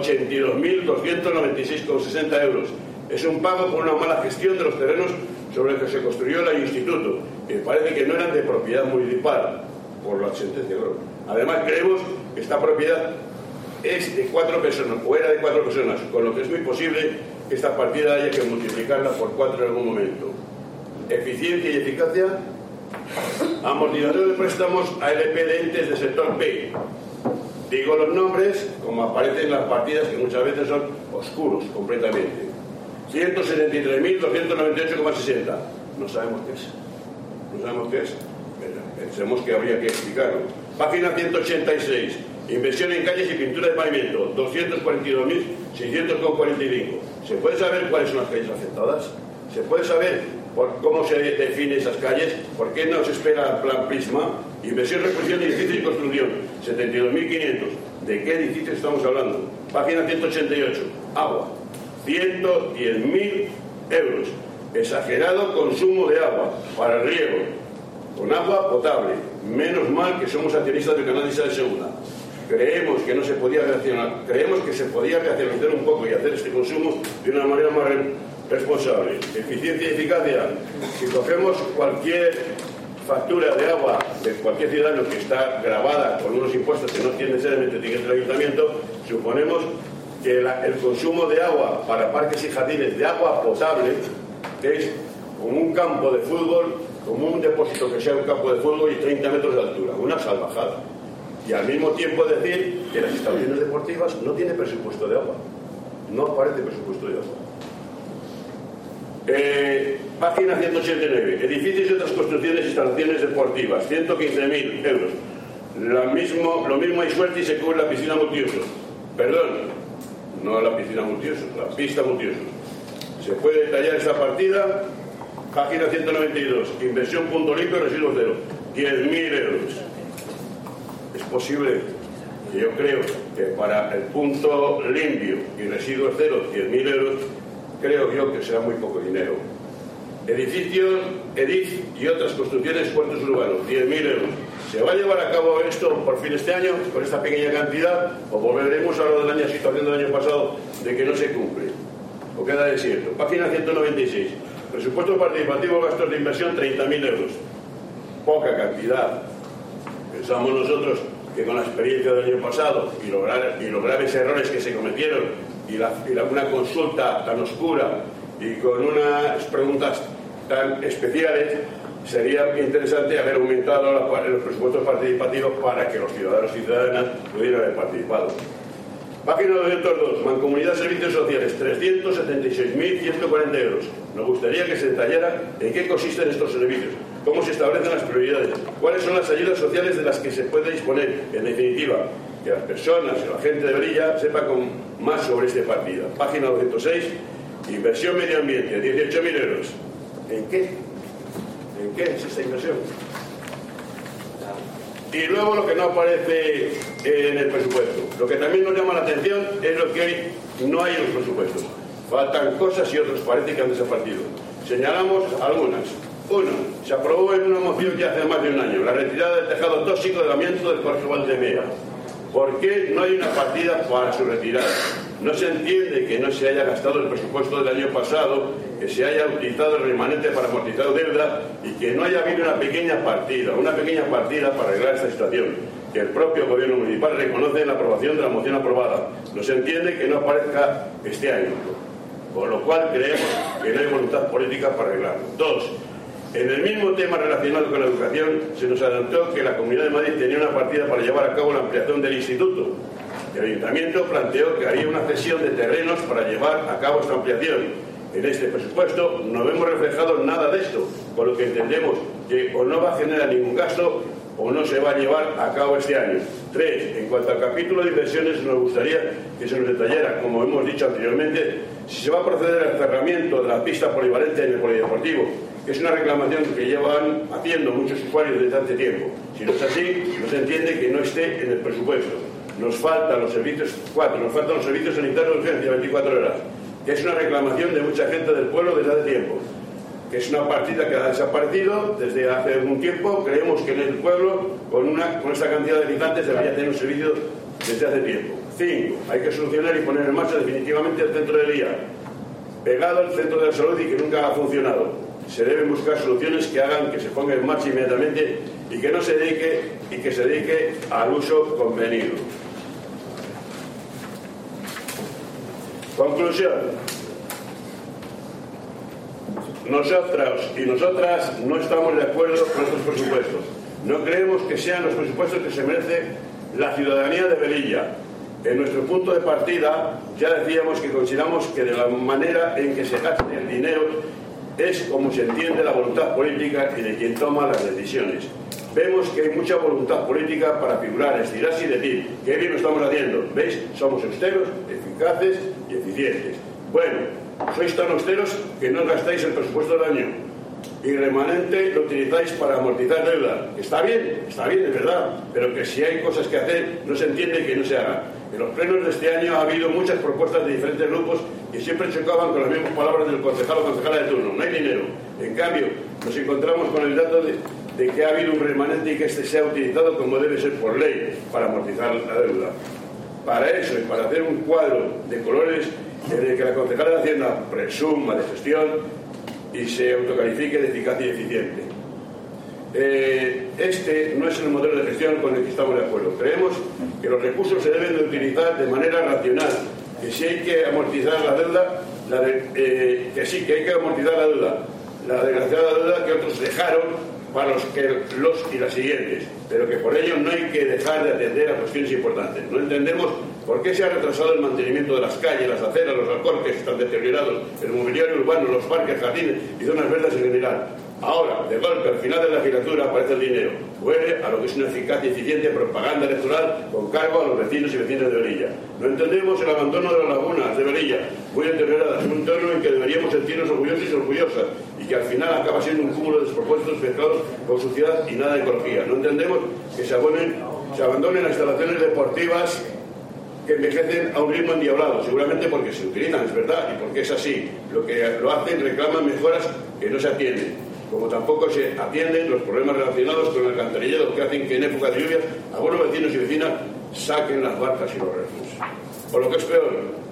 82.296,60 euros. Es un pago por una mala gestión de los terrenos sobre los que se construyó el instituto, que parece que no eran de propiedad municipal, por la sentencia. Además, creemos que esta propiedad es de 4 personas, o era de 4 personas, con lo que es muy posible que esta partida haya que multiplicarla por 4 en algún momento. Eficiencia y eficacia. Amortizador de préstamos ALP de entes del sector B. Digo los nombres como aparecen en las partidas, que muchas veces son oscuros completamente. 173.298,60. No sabemos qué es. No sabemos qué es. Pensemos que habría que explicarlo. Página 186. Inversión en calles y pintura de pavimento, 242.600,45. ¿Se puede saber cuáles son las calles afectadas? ¿Se puede saber cómo se define esas calles? ¿Por qué no se espera el plan Prisma? Inversión, reposición de edificios y construcción, 72.500. ¿De qué edificios estamos hablando? Página 188. Agua, 110.000 euros. Exagerado consumo de agua para el riego, con agua potable. Menos mal que somos accionistas del canal de Isabel II. Creemos que no se podía reaccionar, creemos que se podía reaccionar un poco y hacer este consumo de una manera más responsable. Eficiencia y eficacia. Si cogemos cualquier factura de agua de cualquier ciudadano que está grabada con unos impuestos que no tiene necesariamente tiene el ayuntamiento, suponemos que el consumo de agua para parques y jardines de agua potable es como un campo de fútbol, como un depósito que sea un campo de fútbol y 30 metros de altura, una salvajada. Y al mismo tiempo decir que las instalaciones deportivas no tienen presupuesto de agua. No aparece presupuesto de agua. Página 189. Edificios y otras construcciones e instalaciones deportivas, 115.000 euros. Lo mismo hay suerte y se cubre la piscina multiusos. Perdón, no la piscina multiusos, la pista multiusos. Se puede detallar esta partida. Página 192. Inversión punto limpio, residuos cero, 10.000 euros. Es posible que yo creo que para el punto limpio y residuos cero, 100.000 euros, creo yo que será muy poco dinero. Edificios, EDIF y otras construcciones, puertos urbanos, 10.000 euros. ¿Se va a llevar a cabo esto por fin este año, con esta pequeña cantidad, o volveremos a lo de la situación del año pasado de que no se cumple? ¿O queda desierto? Página 196. Presupuesto participativo, gastos de inversión, 30.000 euros. Poca cantidad. Pensamos nosotros que con la experiencia del año pasado y los graves errores que se cometieron y una consulta tan oscura y con unas preguntas tan especiales, sería interesante haber aumentado los presupuestos participativos para que los ciudadanos y ciudadanas pudieran haber participado. Página 202, Mancomunidad Servicios Sociales, 376.140 euros. Nos gustaría que se detallara en qué consisten estos servicios, cómo se establecen las prioridades, cuáles son las ayudas sociales de las que se puede disponer. En definitiva, que las personas y la gente de Brilla sepan más sobre esta partida. Página 206, inversión medio ambiente, 18.000 euros. ¿En qué? ¿En qué es esta inversión? Y luego lo que no aparece en el presupuesto. Lo que también nos llama la atención es lo que hoy no hay en los presupuestos. Faltan cosas y otros parece que han desaparecido. Señalamos algunas. Uno, se aprobó en una moción ya hace más de un año la retirada del tejado tóxico del amianto del Colegio Valdemea. ¿Por qué no hay una partida para su retirada? No se entiende que no se haya gastado el presupuesto del año pasado, que se haya utilizado el remanente para amortizar deuda y que no haya habido una pequeña partida para arreglar esta situación, que el propio gobierno municipal reconoce en la aprobación de la moción aprobada. No se entiende que no aparezca este año, con lo cual creemos que no hay voluntad política para arreglarlo. Dos, en el mismo tema relacionado con la educación, se nos adelantó que la Comunidad de Madrid tenía una partida para llevar a cabo la ampliación del instituto. El Ayuntamiento planteó que haría una cesión de terrenos para llevar a cabo esta ampliación. En este presupuesto no vemos reflejado nada de esto, por lo que entendemos que o no va a generar ningún gasto o no se va a llevar a cabo este año. 3. En cuanto al capítulo de inversiones, nos gustaría que se nos detallara, como hemos dicho anteriormente, si se va a proceder al cerramiento de la pista polivalente en el polideportivo, que es una reclamación que llevan haciendo muchos usuarios desde hace tiempo. Si no es así, no se entiende que no esté en el presupuesto. Nos faltan los servicios sanitarios de urgencia 24 horas, que es una reclamación de mucha gente del pueblo desde hace tiempo, que es una partida que ha desaparecido desde hace algún tiempo. Creemos que en el pueblo, con esta cantidad de habitantes, debería tener un servicio desde hace tiempo. 5. Hay que solucionar y poner en marcha definitivamente el centro de día, pegado al centro de la salud y que nunca ha funcionado. Se deben buscar soluciones que hagan que se ponga en marcha inmediatamente y que no se dedique al uso convenido. Conclusión. Nosotros y nosotras no estamos de acuerdo con estos presupuestos. No creemos que sean los presupuestos que se merece la ciudadanía de Velilla. En nuestro punto de partida ya decíamos que consideramos que de la manera en que se gasta el dinero es como se entiende la voluntad política y de quien toma las decisiones. Vemos que hay mucha voluntad política para figurar, estirarse y decir que bien lo estamos haciendo. ¿Veis? Somos austeros, eficaces y eficientes. Bueno, sois tan austeros que no gastáis el presupuesto del año y remanente lo utilizáis para amortizar deuda. Está bien, es verdad, pero que si hay cosas que hacer no se entiende que no se hagan. En los plenos de este año ha habido muchas propuestas de diferentes grupos que siempre chocaban con las mismas palabras del concejal o concejala de turno: no hay dinero. En cambio, nos encontramos con el dato de que ha habido un remanente y que este se ha utilizado como debe ser por ley para amortizar la deuda. Para eso y para hacer un cuadro de colores en el que la concejala de Hacienda presuma de gestión y se autocalifique de eficaz y eficiente. Este no es el modelo de gestión con el que estamos de acuerdo. Creemos que los recursos se deben de utilizar de manera racional, que si hay que amortizar la deuda, que hay que amortizar la deuda, la desgraciada deuda que otros dejaron para los y las siguientes, pero que por ello no hay que dejar de atender a cuestiones importantes. No entendemos por qué se ha retrasado el mantenimiento de las calles, las aceras, los alcorques que están deteriorados, el mobiliario urbano, los parques, jardines y zonas verdes en general. Ahora, de golpe, al final de la legislatura aparece el dinero. Huele a lo que es una eficaz y eficiente propaganda electoral con cargo a los vecinos y vecinas de Velilla. No entendemos el abandono de las lagunas de Velilla, muy deterioradas, un entorno en que deberíamos sentirnos orgullosos y orgullosas, y que al final acaba siendo un cúmulo de despropósitos mezclados con suciedad y nada de ecología. No entendemos que se abandonen las instalaciones deportivas que envejecen a un ritmo endiablado, seguramente porque se utilizan, es verdad, y porque es así. Lo que lo hacen reclaman mejoras que no se atienden, como tampoco se atienden los problemas relacionados con el alcantarillado que hacen que en época de lluvias algunos vecinos y vecinas saquen las barcas y los refus. O lo que es peor,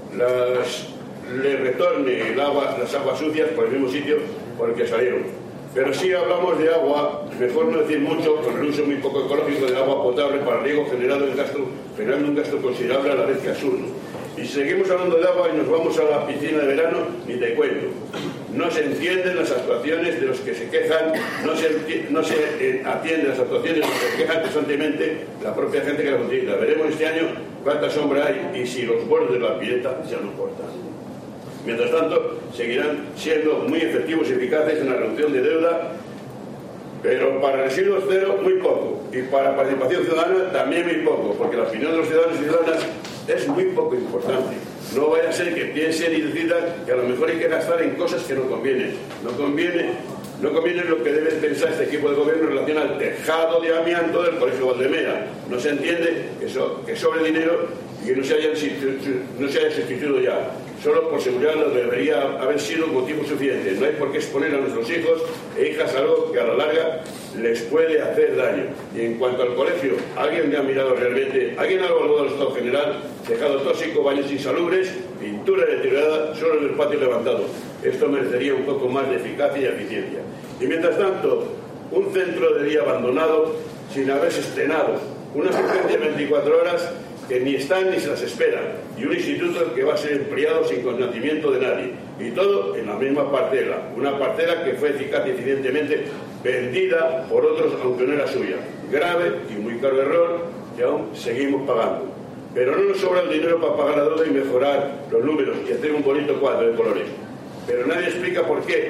le retorne las aguas sucias por el mismo sitio por el que salieron. Pero si hablamos de agua, mejor no decir mucho con el uso muy poco ecológico del agua potable para riego generando un gasto considerable a la vez que absurdo. Y si seguimos hablando de agua y nos vamos a la piscina de verano, ni te cuento. No se entienden las actuaciones de los que se quejan, no se atienden las actuaciones de los que se quejan constantemente la propia gente que las utiliza. Veremos este año cuánta sombra hay y si los bordes de la pileta ya no cortan. Mientras tanto, seguirán siendo muy efectivos y eficaces en la reducción de deuda, pero para residuos cero muy poco, y para participación ciudadana también muy poco, porque la opinión de los ciudadanos y ciudadanas es muy poco importante. No vaya a ser que piensen y decidan que a lo mejor hay que gastar en cosas que no convienen. No conviene lo que debe pensar este equipo de gobierno en relación al tejado de amianto del Colegio Valdemera. No se entiende que sobre dinero y que no se haya sustituido ya. Solo por seguridad no debería haber sido motivo suficiente. No hay por qué exponer a nuestros hijos e hijas a algo que a la larga les puede hacer daño. Y en cuanto al colegio, ¿alguien me ha mirado realmente? ¿Alguien ha evaluado el estado general? Tejado tóxico, baños insalubres, pintura deteriorada, solo en el patio levantado. Esto merecería un poco más de eficacia y eficiencia. Y mientras tanto, un centro de día abandonado sin haberse estrenado, una asistencia de 24 horas que ni están ni se las esperan, y un instituto que va a ser empleado sin consentimiento de nadie, y todo en la misma parcela, una parcela que fue eficaz y eficientemente vendida por otros aunque no era suya. Grave y muy caro error que aún seguimos pagando. Pero no nos sobra el dinero para pagar la deuda y mejorar los números y hacer un bonito cuadro de colores. Pero nadie explica por qué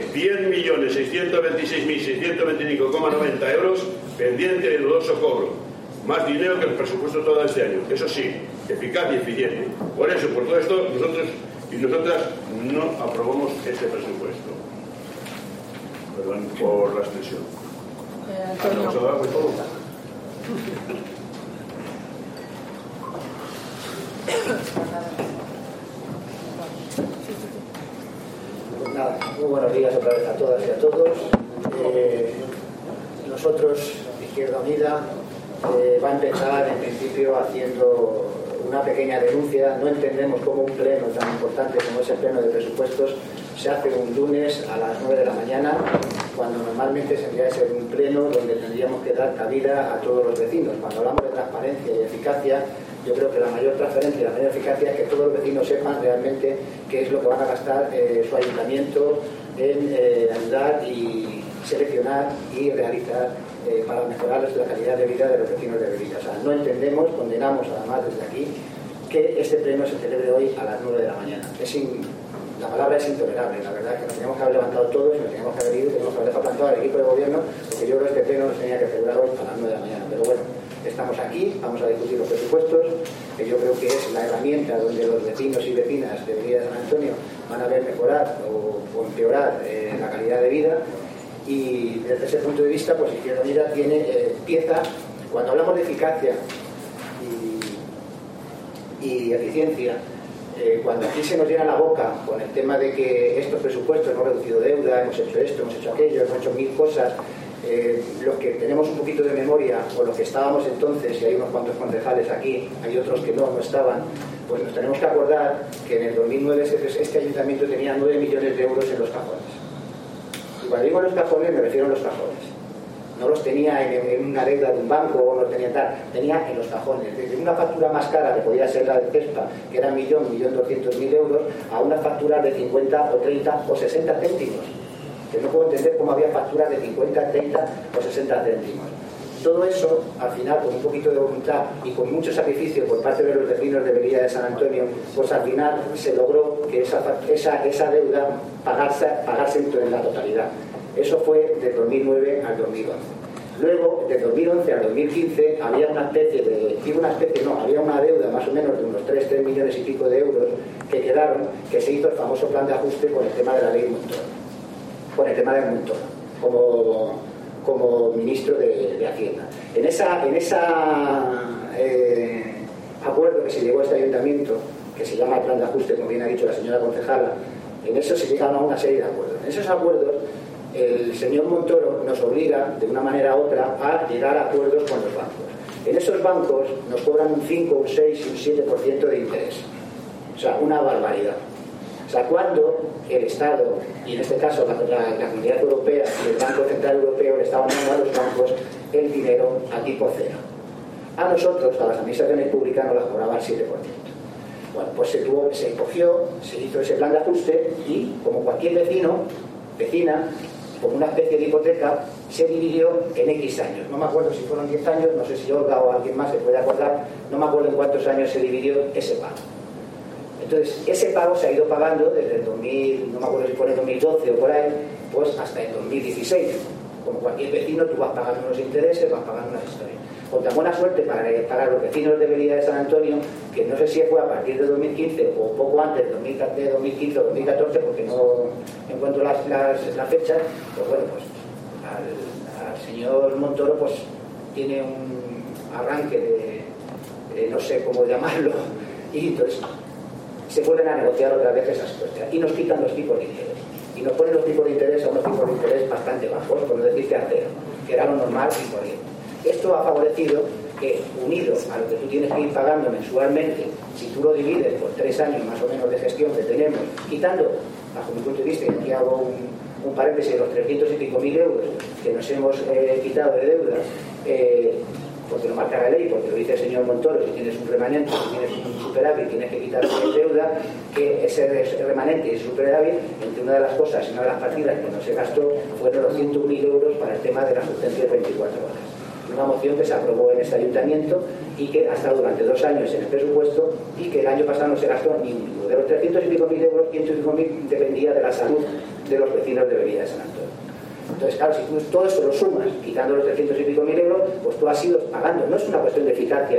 10.626.625,90 euros pendiente de dudoso cobro. Más dinero que el presupuesto todo este año. Eso sí, eficaz y eficiente. Por eso, por todo esto, nosotros y nosotras no aprobamos este presupuesto. Perdón por la expresión. Antonio. Nada, muy buenos días otra vez a todas y a todos. Nosotros, Izquierda Unida, va a empezar en principio haciendo una pequeña denuncia. No entendemos cómo un pleno tan importante como es el pleno de presupuestos se hace un lunes a las 9 de la mañana, cuando normalmente tendría que ser un pleno donde tendríamos que dar cabida a todos los vecinos. Cuando hablamos de transparencia y eficacia, yo creo que la mayor transparencia y la mayor eficacia es que todos los vecinos sepan realmente qué es lo que van a gastar su ayuntamiento en ayudar y seleccionar y realizar para mejorar la calidad de vida de los vecinos de Belilla. O sea, no entendemos, condenamos además desde aquí que este pleno se celebre hoy a las 9 de la mañana. La palabra es intolerable. La verdad es que nos teníamos que haber levantado todos y nos teníamos que haber ido, teníamos que haber dejado plantado al equipo de gobierno, porque yo creo que este pleno nos tenía que celebrar hoy a las 9 de la mañana. Pero bueno, estamos aquí, vamos a discutir los presupuestos, que yo creo que es la herramienta donde los vecinos y vecinas de Belilla de San Antonio van a ver mejorar o empeorar la calidad de vida. Y desde ese punto de vista, pues Izquierda Unida empieza, cuando hablamos de eficacia y eficiencia, cuando aquí se nos llena la boca con el tema de que estos presupuestos hemos reducido deuda, hemos hecho esto, hemos hecho aquello, hemos hecho mil cosas, los que tenemos un poquito de memoria, o los que estábamos entonces, y hay unos cuantos concejales aquí, hay otros que no estaban, pues nos tenemos que acordar que en el 2009 este ayuntamiento tenía 9 millones de euros en los cajones. Y cuando digo en los cajones me refiero a los cajones. No los tenía en una deuda de un banco, o no los tenía tal, tenía en los cajones. Desde una factura más cara, que podía ser la de Cespa, que era 1.200.000 euros, a una factura de 50 o 30 o 60 céntimos. Que no puedo entender cómo había facturas de 50, 30 o 60 céntimos. Todo eso, al final, con un poquito de voluntad y con mucho sacrificio por parte de los vecinos de Belilla de San Antonio, pues al final se logró que esa deuda pagase en la totalidad. Eso fue de 2009 al 2011. Luego, de 2011 al 2015, había había una deuda más o menos de unos 3 millones y pico de euros que quedaron, que se hizo el famoso plan de ajuste con el tema de la ley Montoro, con el tema del Montoro, como ministro de Hacienda. En ese acuerdo que se llegó a este ayuntamiento, que se llama el plan de ajuste, como bien ha dicho la señora concejala, en eso se llegaron a una serie de acuerdos. En esos acuerdos, el señor Montoro nos obliga, de una manera u otra, a llegar a acuerdos con los bancos. En esos bancos nos cobran un 5, un 6 y un 7% de interés. O sea, una barbaridad. O sea, cuando el Estado, y en este caso la Comunidad Europea y el Banco Central Europeo, le estaban dando a los bancos el dinero a tipo cero. A nosotros, a las administraciones públicas, nos las cobraba el 7%. Bueno, pues se hizo ese plan de ajuste y, como cualquier vecina, como una especie de hipoteca, se dividió en X años. No me acuerdo si fueron 10 años, no sé si Olga o alguien más se puede acordar, no me acuerdo en cuántos años se dividió ese pago. Entonces, ese pago se ha ido pagando desde el 2000, no me acuerdo si fue en el 2012 o por ahí, pues hasta el 2016. Como cualquier vecino, tú vas pagando unos intereses, vas pagando unas historias. Con tan buena suerte para los vecinos de Belilla de San Antonio, que no sé si fue a partir de 2015 o poco antes de 2015 o 2014, porque no encuentro las fechas, pues bueno, pues al señor Montoro pues tiene un arranque de no sé cómo llamarlo, y entonces se vuelven a negociar otra vez esas cuestiones y nos quitan los tipos de interés y nos ponen los tipos de interés a unos tipos de interés bastante bajos, por no decir que a cero, que era lo normal y corriente. Esto ha favorecido que, unido a lo que tú tienes que ir pagando mensualmente, si tú lo divides por 3 años más o menos de gestión que tenemos, quitando, bajo mi punto de vista, y aquí hago un paréntesis, de los 300 y pico mil euros que nos hemos quitado de deuda, porque lo marca la ley, porque lo dice el señor Montoro, si tienes un remanente, si tienes un superávit, tienes que quitar de deuda, que ese remanente y ese superávit, entre una de las cosas y una de las partidas que no se gastó, fueron los 101.000 euros para el tema de las urgencias 24 horas. Una moción que se aprobó en este ayuntamiento y que ha estado durante 2 años en el presupuesto y que el año pasado no se gastó ni uno. De los 300 y pico mil euros, 100 y pico mil dependía de la salud de los vecinos de Belilla de San Antonio. Entonces, claro, si tú todo eso lo sumas, quitando los 300 y pico mil euros, pues tú has ido pagando. No es una cuestión de eficacia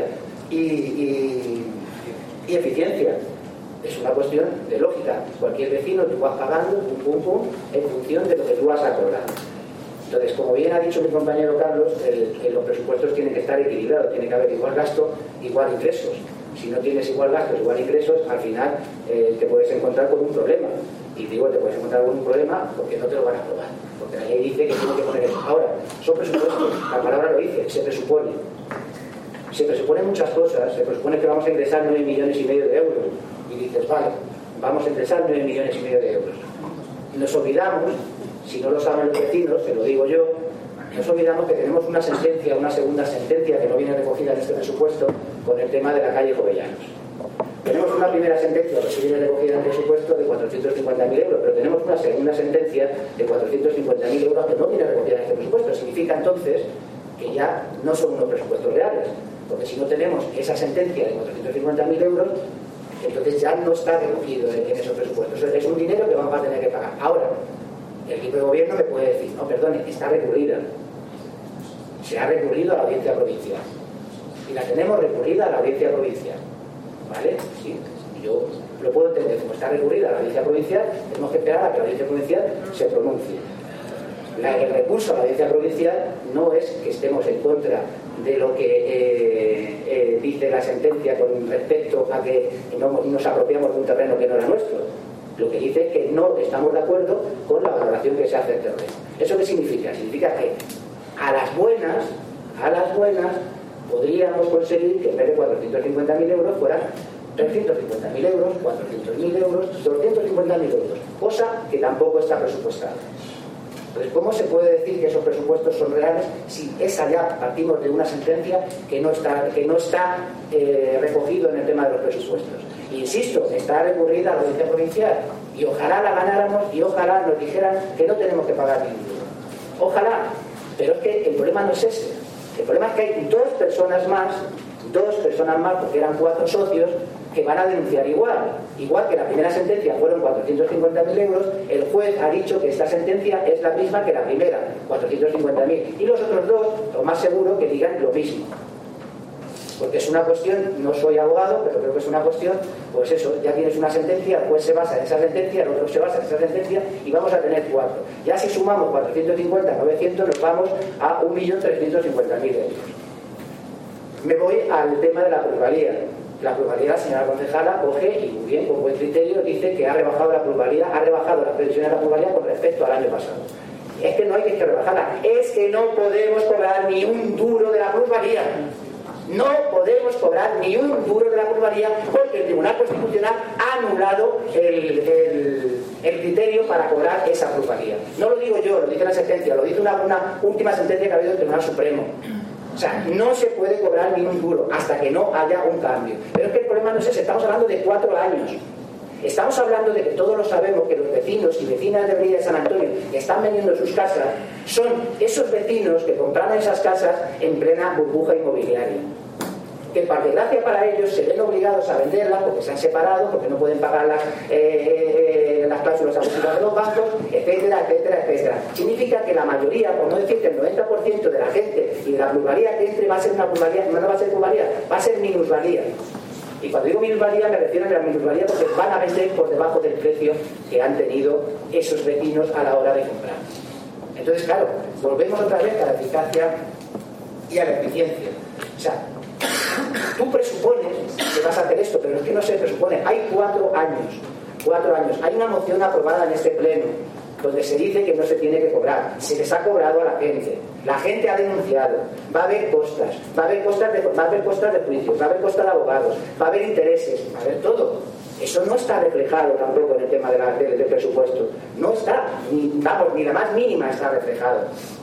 y eficiencia, es una cuestión de lógica. Cualquier vecino tú vas pagando, pum, en función de lo que tú vas acordando. Entonces, como bien ha dicho mi compañero Carlos, los presupuestos tienen que estar equilibrados, tiene que haber igual gasto, igual ingresos. Si no tienes igual gastos, igual ingresos, al final te puedes encontrar con un problema. Y digo, te puedes encontrar con un problema porque no te lo van a aprobar. Porque la ley dice que tiene que poner eso. Ahora, son presupuestos, la palabra lo dice, se presupone. Se presuponen muchas cosas, se presupone que vamos a ingresar 9,5 millones de euros. Y dices, vale, vamos a ingresar 9,5 millones de euros. Nos olvidamos, si no lo saben los vecinos, se lo digo yo, nos olvidamos que tenemos una sentencia, una segunda sentencia que no viene recogida en este presupuesto con el tema de la calle Jovellanos. Tenemos una primera sentencia que viene recogida en el presupuesto de 450.000 euros, pero tenemos una segunda sentencia de 450.000 euros que no viene recogida en este presupuesto. Significa entonces que ya no son unos presupuestos reales, porque si no tenemos esa sentencia de 450.000 euros, entonces ya no está recogido en esos presupuestos. Es un dinero que vamos a tener que pagar. Ahora, el equipo de gobierno me puede decir, no, perdone, está recurrida. Se ha recurrido a la audiencia provincial. Y la tenemos recurrida a la audiencia provincial. ¿Vale? Sí, yo lo puedo entender. Como está recurrida a la audiencia provincial, tenemos que esperar a que la audiencia provincial se pronuncie. El recurso a la audiencia provincial no es que estemos en contra de lo que dice la sentencia con respecto a que no nos apropiamos de un terreno que no era nuestro. Lo que dice es que no estamos de acuerdo con la valoración que se hace del terreno. ¿Eso qué significa? Significa que a las buenas podríamos conseguir que en vez de 450.000 euros fueran 350.000 euros, 400.000 euros, 250.000 euros, cosa que tampoco está presupuestada. Entonces, ¿cómo se puede decir que esos presupuestos son reales si esa ya partimos de una sentencia que no está recogido en el tema de los presupuestos? Insisto, está recurrida a la audiencia provincial y ojalá la ganáramos y ojalá nos dijeran que no tenemos que pagar ningún euro. Ojalá, pero es que el problema no es ese. El problema es que hay dos personas más, porque eran 4 socios, que van a denunciar igual que la primera sentencia fueron 450.000 euros, el juez ha dicho que esta sentencia es la misma que la primera, 450.000, y los otros dos, lo más seguro, que digan lo mismo. Porque es una cuestión, no soy abogado, pero creo que es una cuestión, pues eso, ya tienes una sentencia, el juez se basa en esa sentencia, el otro se basa en esa sentencia, y vamos a tener 4. Ya si sumamos 450, 900, nos vamos a 1.350.000 euros. Me voy al tema de la plusvalía. La plusvalía, la señora concejala coge y muy bien, con buen criterio, dice que ha rebajado la plusvalía, ha rebajado las previsiones de la plusvalía con respecto al año pasado. Es que no hay que rebajarla, es que no podemos cobrar ni un duro de la plusvalía. No podemos cobrar ni un duro de la plusvalía porque el Tribunal Constitucional ha anulado el criterio para cobrar esa plusvalía. No lo digo yo, lo dice la sentencia, lo dice una última sentencia que ha habido del Tribunal Supremo. O sea, no se puede cobrar ni un duro hasta que no haya un cambio. Pero es que el problema no es ese, estamos hablando de 4 años. Estamos hablando de que todos lo sabemos, que los vecinos y vecinas de Brilla de San Antonio que están vendiendo sus casas son esos vecinos que compraron esas casas en plena burbuja inmobiliaria. Que por desgracia para ellos se ven obligados a venderlas porque se han separado, porque no pueden pagar las cláusulas abusivas de los bancos, etcétera, etcétera, etcétera. Significa que la mayoría, por no decir que el 90% de la gente y de la plusvalía que entre va a ser una plusvalía, no va a ser plusvalía, va a ser minusvalía. Y cuando digo minusvalía me refiero a la minusvalía porque van a vender por debajo del precio que han tenido esos vecinos a la hora de comprar. Entonces, claro, volvemos otra vez a la eficacia y a la eficiencia. O sea, tú presupones que vas a hacer esto, pero es que no se presupone. Hay 4 años. Hay una moción aprobada en este pleno donde se dice que no se tiene que cobrar. Se les ha cobrado a la gente. La gente ha denunciado. Va a haber costas. Va a haber costas de juicios. Va a haber costas de abogados. Va a haber intereses. Va a haber todo. Eso no está reflejado tampoco en el tema del presupuesto. No está. Ni la más mínima está reflejado.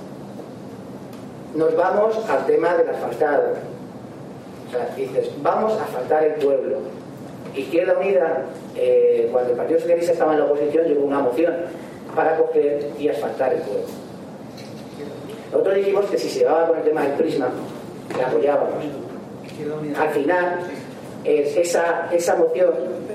Nos vamos al tema del asfaltado. O sea, dices, vamos a asfaltar el pueblo. Izquierda Unida, cuando el Partido Socialista estaba en la oposición, llevó una moción para coger y asfaltar el pueblo. Nosotros dijimos que si se llevaba con el tema del prisma, la apoyábamos. Al final, esa moción,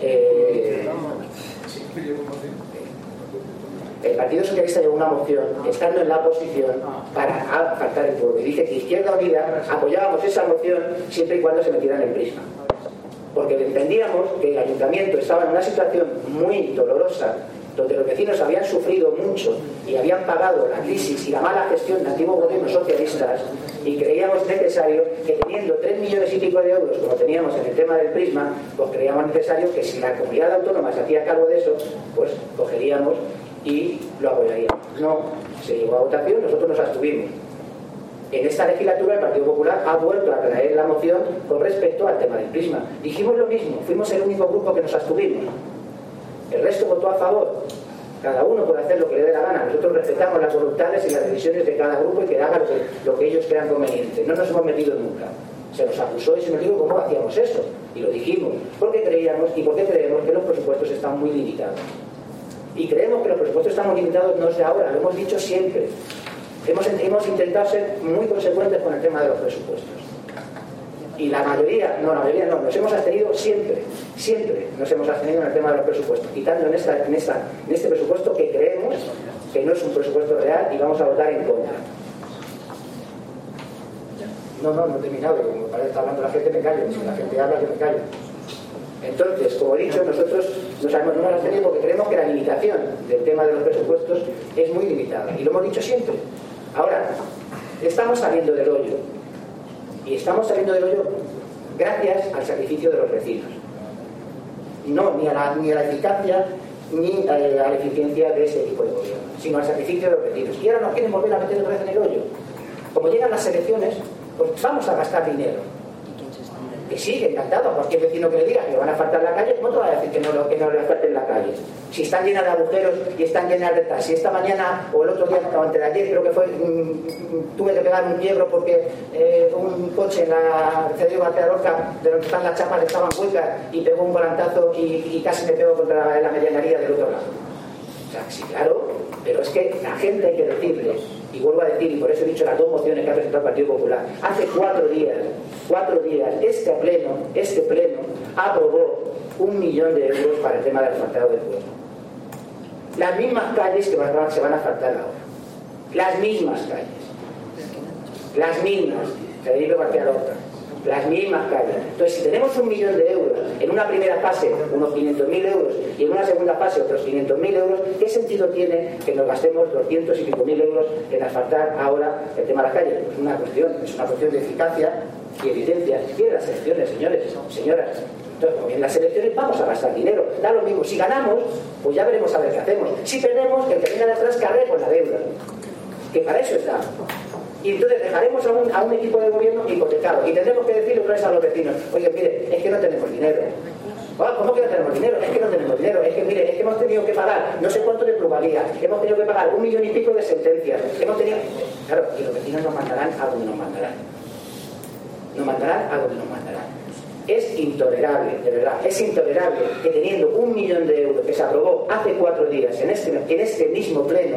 el Partido Socialista llevó una moción, estando en la oposición, para asfaltar el pueblo. Y dice que Izquierda Unida apoyábamos esa moción siempre y cuando se metieran en prisma. Porque entendíamos que el ayuntamiento estaba en una situación muy dolorosa donde los vecinos habían sufrido mucho y habían pagado la crisis y la mala gestión de antiguos gobiernos socialistas, y creíamos necesario que, teniendo 3 millones y pico de euros como teníamos en el tema del Prisma, pues creíamos necesario que si la comunidad autónoma se hacía cargo de eso, pues cogeríamos y lo apoyaríamos. No se llegó a votación, nosotros nos abstuvimos. En esta legislatura el Partido Popular ha vuelto a traer la moción con respecto al tema del Prisma. Dijimos lo mismo, fuimos el único grupo que nos abstuvimos. El resto votó a favor. Cada uno puede hacer lo que le dé la gana. Nosotros respetamos las voluntades y las decisiones de cada grupo y que haga lo que ellos crean conveniente. No nos hemos metido nunca. Se nos acusó y se nos dijo cómo hacíamos eso. Y lo dijimos. Porque creíamos y porque creemos que los presupuestos están muy limitados. Y creemos que los presupuestos están muy limitados no es de ahora, lo hemos dicho siempre. Hemos intentado ser muy consecuentes con el tema de los presupuestos. Y la mayoría no, nos hemos abstenido siempre nos hemos abstenido en el tema de los presupuestos, quitando en este presupuesto que creemos que no es un presupuesto real y vamos a votar en contra. No he terminado, como parece que está hablando la gente, me callo. Si la gente habla, yo me callo. Entonces, como he dicho, nosotros nos hemos abstenido porque creemos que la limitación del tema de los presupuestos es muy limitada, y lo hemos dicho siempre. Ahora, estamos saliendo del hoyo, y estamos saliendo del hoyo gracias al sacrificio de los vecinos. No, ni a la eficacia ni a la eficiencia de este tipo de gobierno, sino al sacrificio de los vecinos. Y ahora nos quieren volver a meter otra vez en el hoyo. Como llegan las elecciones, pues vamos a gastar dinero. Que sí, encantado, a cualquier vecino que le diga que le van a faltar la calle, ¿cómo te va a decir que no le falten la calle? Si están llenas de agujeros y están llenas de tal, si esta mañana o el otro día, o antes de ayer, creo que fue, tuve que pegar un quiebro porque un coche en la Cedillo García Lorca, de donde están las chapas, estaban huecas, y pegó un volantazo y casi me pegó contra la medianería del otro lado. O sea, sí, claro, pero es que la gente hay que decirle, y vuelvo a decir, y por eso he dicho las dos mociones que ha presentado el Partido Popular, hace 4 días, este pleno aprobó 1 millón de euros para el tema del asfaltado del pueblo. Las mismas calles que se van a asfaltar ahora. Las mismas calles. Las mismas. Federico García Lorca. Las mismas calles. Entonces, si tenemos 1 millón de euros en una primera fase, unos 500.000 euros, y en una segunda fase otros 500.000 euros, ¿qué sentido tiene que nos gastemos 200 y pico mil euros en asfaltar ahora el tema de las calles? Pues es una cuestión de eficacia y evidencia. Vienen las elecciones, señores, señoras. Entonces, como vienen las elecciones, vamos a gastar dinero. Da lo mismo. Si ganamos, pues ya veremos a ver qué hacemos. Si perdemos, que el que venga de atrás cargue con la deuda. Que para eso está. Y entonces dejaremos a un equipo de gobierno hipotecado y tendremos que decirle otra vez a los vecinos: oye, mire, es que no tenemos dinero. ¿Cómo que no tenemos dinero? Es que no tenemos dinero. Es que, mire, es que hemos tenido que pagar no sé cuánto de plusvalía, hemos tenido que pagar 1 millón y pico de sentencias, Claro, y los vecinos nos mandarán a donde nos mandarán. Nos mandarán a donde nos mandarán. Es intolerable, de verdad, es intolerable que teniendo 1 millón de euros que se aprobó hace 4 días en este mismo pleno,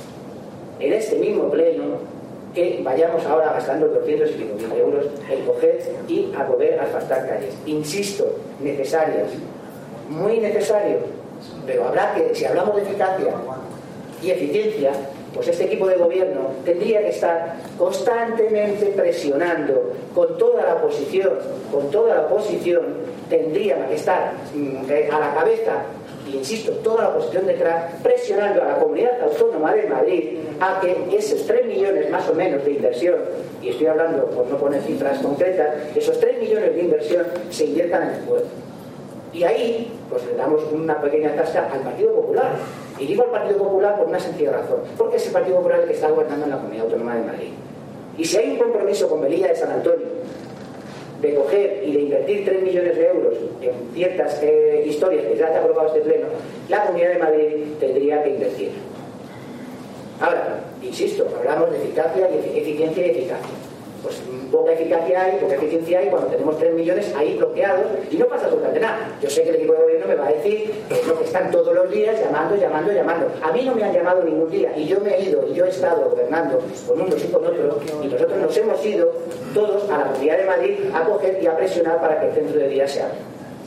que vayamos ahora gastando 200 y pico mil euros en coger y a poder asfaltar calles. Insisto, necesarias, muy necesario, pero habrá que, si hablamos de eficacia y eficiencia, pues este equipo de gobierno tendría que estar constantemente presionando con toda la oposición, tendría que estar a la cabeza, y insisto, toda la oposición detrás, presionando a la Comunidad Autónoma de Madrid a que esos 3 millones más o menos de inversión, y estoy hablando por no poner cifras concretas, esos 3 millones de inversión se inviertan en el pueblo. Y ahí, pues le damos una pequeña tasca al Partido Popular. Y digo al Partido Popular por una sencilla razón, porque es el Partido Popular el que está gobernando en la Comunidad Autónoma de Madrid. Y si hay un compromiso con Melilla de San Antonio de coger y de invertir 3 millones de euros en ciertas historias que ya ha aprobado este pleno, la Comunidad de Madrid tendría que invertir. Ahora, insisto, hablamos de eficacia y eficiencia y eficacia. Pues poca eficacia hay, poca eficiencia hay cuando tenemos 3 millones ahí bloqueados y no pasa absolutamente nada. Yo sé que el equipo de gobierno me va a decir que están todos los días llamando. A mí no me han llamado ningún día y yo me he ido y yo he estado gobernando con unos y con otros, y nosotros nos hemos ido todos a la Comunidad de Madrid a coger y a presionar para que el centro de día se abra.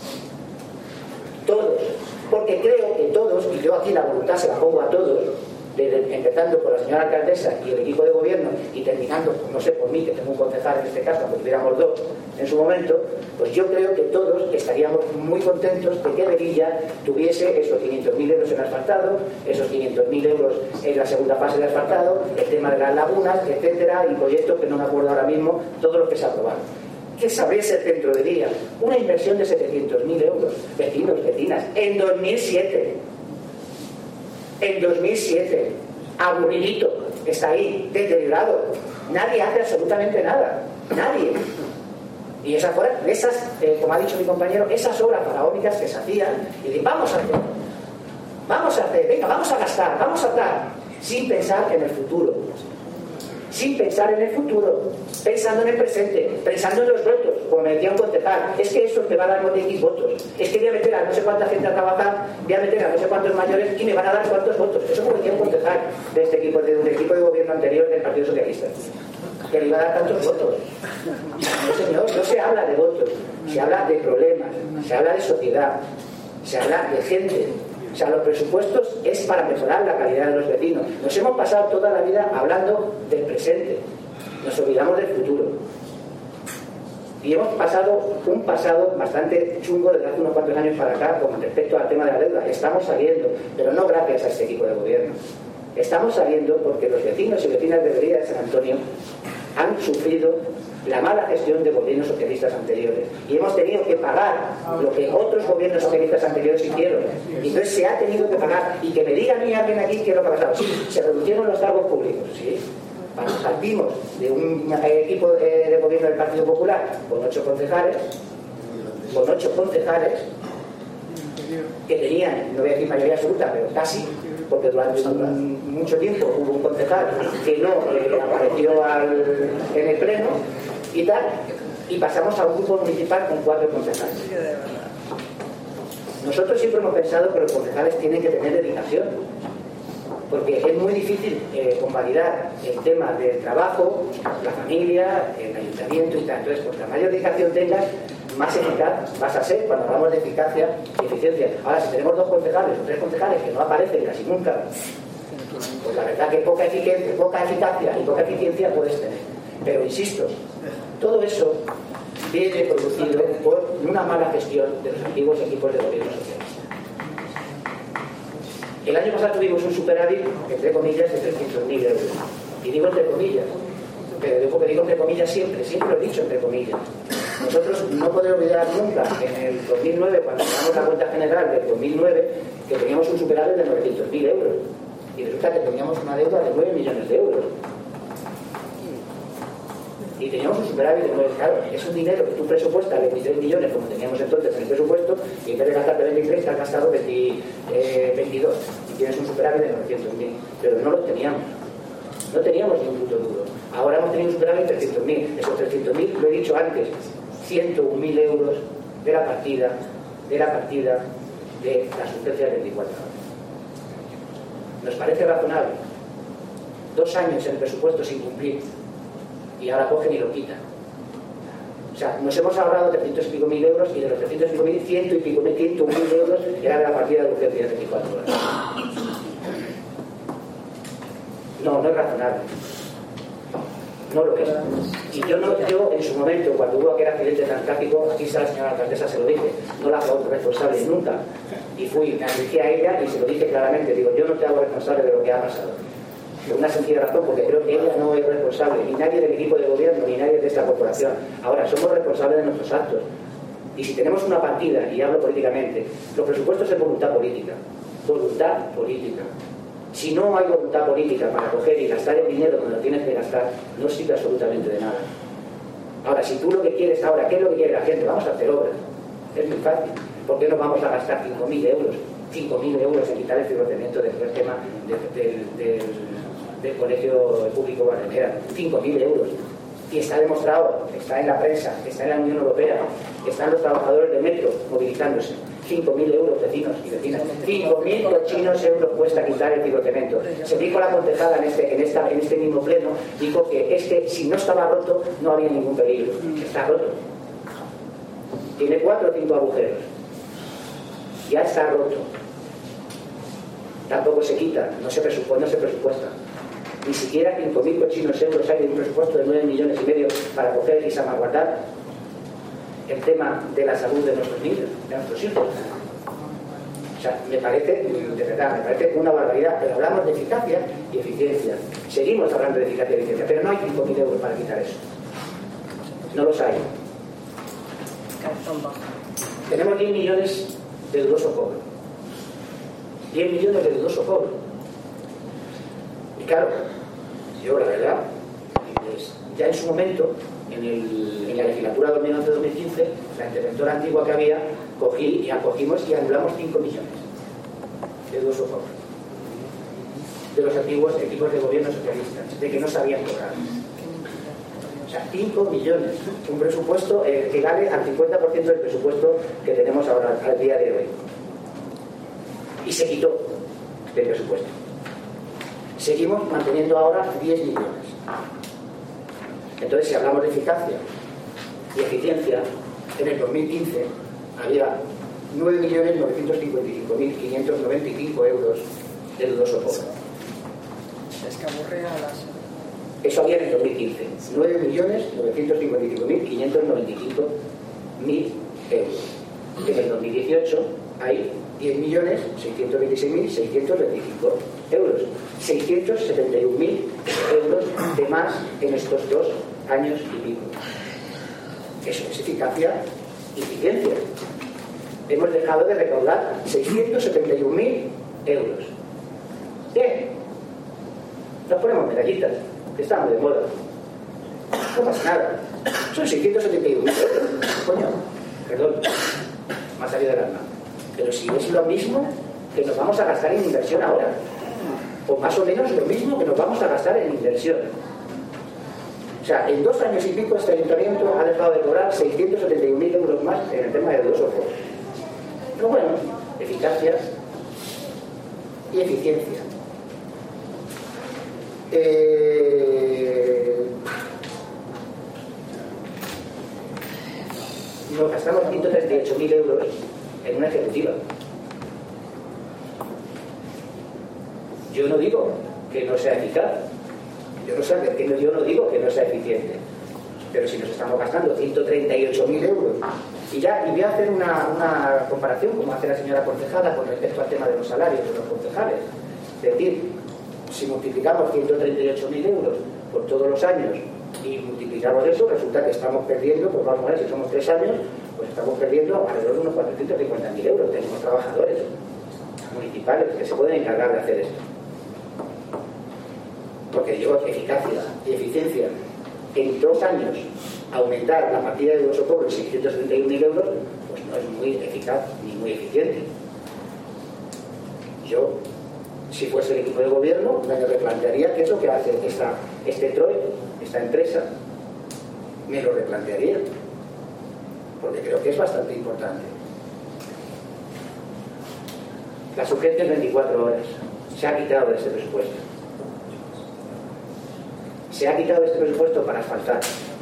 Todos. Porque creo que todos, y yo aquí la voluntad se la pongo a todos, empezando por la señora alcaldesa y el equipo de gobierno y terminando, no sé, por mí, que tengo un concejal en este caso, porque tuviéramos dos en su momento, pues yo creo que todos estaríamos muy contentos de que Velilla tuviese esos 500.000 euros en asfaltado, esos 500.000 euros en la segunda fase de asfaltado, el tema de las lagunas, etcétera, y proyectos que no me acuerdo ahora mismo, todos los que se aprobaron. ¿Qué sabría el centro de día? Una inversión de 700.000 euros, vecinos, vecinas, en 2007. En 2007, aburridito, está ahí, deteriorado. Nadie hace absolutamente nada. Nadie. Y esas fueron, como ha dicho mi compañero, esas obras faraónicas que se hacían, y dicen, vamos a hacer, venga, vamos a gastar, vamos a dar, sin pensar en el futuro. Sin pensar en el futuro, pensando en el presente, pensando en los votos, como me decía un concejal, es que eso me va a dar no de X votos, es que voy a meter a no sé cuánta gente a trabajar, voy a meter a no sé cuántos mayores y me van a dar cuántos votos. Eso como decía un concejal de este equipo, de un equipo de gobierno anterior del Partido Socialista, que le iba a dar tantos votos. No, señor, no se habla de votos, se habla de problemas, se habla de sociedad, se habla de gente. O sea, los presupuestos es para mejorar la calidad de los vecinos. Nos hemos pasado toda la vida hablando del presente. Nos olvidamos del futuro. Y hemos pasado un pasado bastante chungo desde hace unos cuantos años para acá con respecto al tema de la deuda. Estamos saliendo, pero no gracias a este equipo de gobierno. Estamos saliendo porque los vecinos y vecinas de Velilla de San Antonio han sufrido la mala gestión de gobiernos socialistas anteriores y hemos tenido que pagar lo que otros gobiernos socialistas anteriores hicieron, y entonces se ha tenido que pagar. Y que me diga a mí alguien aquí qué es lo que ha pasado. Sí, se reducieron los cargos públicos, sí, partimos de un equipo de gobierno del Partido Popular con 8 concejales que tenían, no voy a decir mayoría absoluta, pero casi, porque durante mucho tiempo hubo un concejal que no apareció en el pleno y tal, y pasamos a un grupo municipal con 4 concejales. Nosotros siempre hemos pensado que los concejales tienen que tener dedicación, porque es muy difícil convalidar el tema del trabajo, la familia, el ayuntamiento y tal. Entonces, pues la mayor dedicación tengas, más eficaz vas a ser cuando hablamos de eficacia y eficiencia. Ahora, si tenemos 2 concejales o 3 concejales que no aparecen casi nunca, pues la verdad que poca eficacia y poca eficiencia puedes tener. Pero insisto, todo eso viene producido por una mala gestión de los antiguos equipos de gobierno socialista. El año pasado tuvimos un superávit, entre comillas, de 300.000 euros. Y digo entre comillas, pero yo porque digo entre comillas siempre lo he dicho entre comillas. Nosotros no podemos olvidar nunca, en el 2009, cuando hicimos la cuenta general del 2009, que teníamos un superávit de 900.000 euros. Y resulta que teníamos una deuda de 9 millones de euros. Y teníamos un superávit de 9, claro, es un dinero que tú presupuestas 23 millones, como teníamos entonces en el presupuesto, y en vez de gastarte 23, te has gastado 22. Y tienes un superávit de 900.000. Pero no los teníamos. No teníamos ni un puto duro. Ahora hemos tenido un superávit de 300.000. Esos 300.000, lo he dicho antes, 101.000 euros de la partida de la subvención de 24 horas. ¿Nos parece razonable? 2 años en el presupuesto sin cumplir y ahora cogen y lo quitan. O sea, nos hemos ahorrado 300 y pico mil euros, y de los 300 y pico mil, 100 y pico mil, 101.000 euros era de la partida de urgencia de 24 horas. No es razonable. No lo es. Y yo en su momento, cuando hubo aquel accidente tan trágico, aquí está la señora alcaldesa, se lo dije, no la hago responsable nunca. Y me dirigí a ella y se lo dije claramente, digo, yo no te hago responsable de lo que ha pasado. Por una sencilla razón, porque creo que ella no es responsable, ni nadie del equipo de gobierno, ni nadie de esta corporación. Ahora, somos responsables de nuestros actos. Y si tenemos una partida, y hablo políticamente, los presupuestos es voluntad política. Voluntad política. Si no hay voluntad política para coger y gastar el dinero donde lo tienes que gastar, no sirve absolutamente de nada. Ahora, si tú lo que quieres ahora, ¿qué es lo que quiere la gente? Vamos a hacer obras. Es muy fácil. ¿Por qué no vamos a gastar 5.000 euros? 5.000 euros en quitar el financiamiento del tema del colegio público Barrenera. 5.000 euros. Y está demostrado, está en la prensa, está en la Unión Europea, están los trabajadores de metro movilizándose. 5.000 euros, vecinos y vecinas. 5.000 cochinos euros cuesta quitar el fibrocemento. Se dijo la concejala en este mismo pleno, dijo que es que si no estaba roto no había ningún peligro. Está roto. Tiene 4 o 5 agujeros. Ya está roto. tampoco se quita, no se presupuesta. Ni siquiera 5.000 cochinos euros hay de un presupuesto de 9,5 millones para coger y salvaguardar el tema de la salud de nuestros niños, de nuestros hijos. O sea, me parece, de verdad, me parece una barbaridad, pero hablamos de eficacia y eficiencia. Seguimos hablando de eficacia y eficiencia, pero no hay 5.000 euros para quitar eso. No los hay. Tenemos 10 millones de dudoso cobro. 10 millones de dudoso cobro. Y claro, yo la verdad, pues, ya en su momento, en la legislatura 2011-2015, la interventora antigua que había, acogimos y anulamos 5 millones de dudoso cobro. De los antiguos equipos de gobierno socialistas, de que no sabían cobrar. O sea, 5 millones, un presupuesto que equivale al 50% del presupuesto que tenemos ahora, al día de hoy. Y se quitó del presupuesto. Seguimos manteniendo ahora 10 millones. Entonces, si hablamos de eficacia y eficiencia, en el 2015 había 9.955.595 euros de dudoso cobro. Es que aburre a las... Eso había en el 2015, 9.955.595 euros. En el 2018 hay 10.626.625 euros. 671.000 euros de más en estos 2 años y pico. Eso es eficacia y eficiencia. Hemos dejado de recaudar 671.000 euros. Bien, nos ponemos medallitas, que estamos de moda. No pasa nada. Son 671.000 euros. Coño, perdón, me ha salido del alma. Pero si es lo mismo que nos vamos a gastar en inversión ahora, o más o menos lo mismo que nos vamos a gastar en inversión. O sea, en 2 años y pico este ayuntamiento ha dejado de cobrar 671.000 euros más en el tema de dudoso cobro. Pero bueno, eficacia y eficiencia. Nos gastamos 138.000 euros en una ejecutiva. Yo no digo que no sea eficaz, yo no digo que no sea eficiente, pero si nos estamos gastando 138.000 euros y voy a hacer una comparación como hace la señora concejala con respecto al tema de los salarios de los concejales. Es decir, si multiplicamos 138.000 euros por todos los años y multiplicamos eso, resulta que estamos perdiendo, pues vamos a ver, si somos 3 años, pues estamos perdiendo alrededor de unos 450.000 euros. Tenemos trabajadores municipales que se pueden encargar de hacer esto. Porque yo, eficacia y eficiencia, en 2 años aumentar la partida de dudoso cobro en 671.000 euros, pues no es muy eficaz ni muy eficiente. Yo, si fuese el equipo de gobierno, me replantearía qué es lo que hace este TROE, esta empresa, me lo replantearía, porque creo que es bastante importante. Las urgencias 24 horas se ha quitado de este presupuesto. Se ha quitado este presupuesto para asfaltar.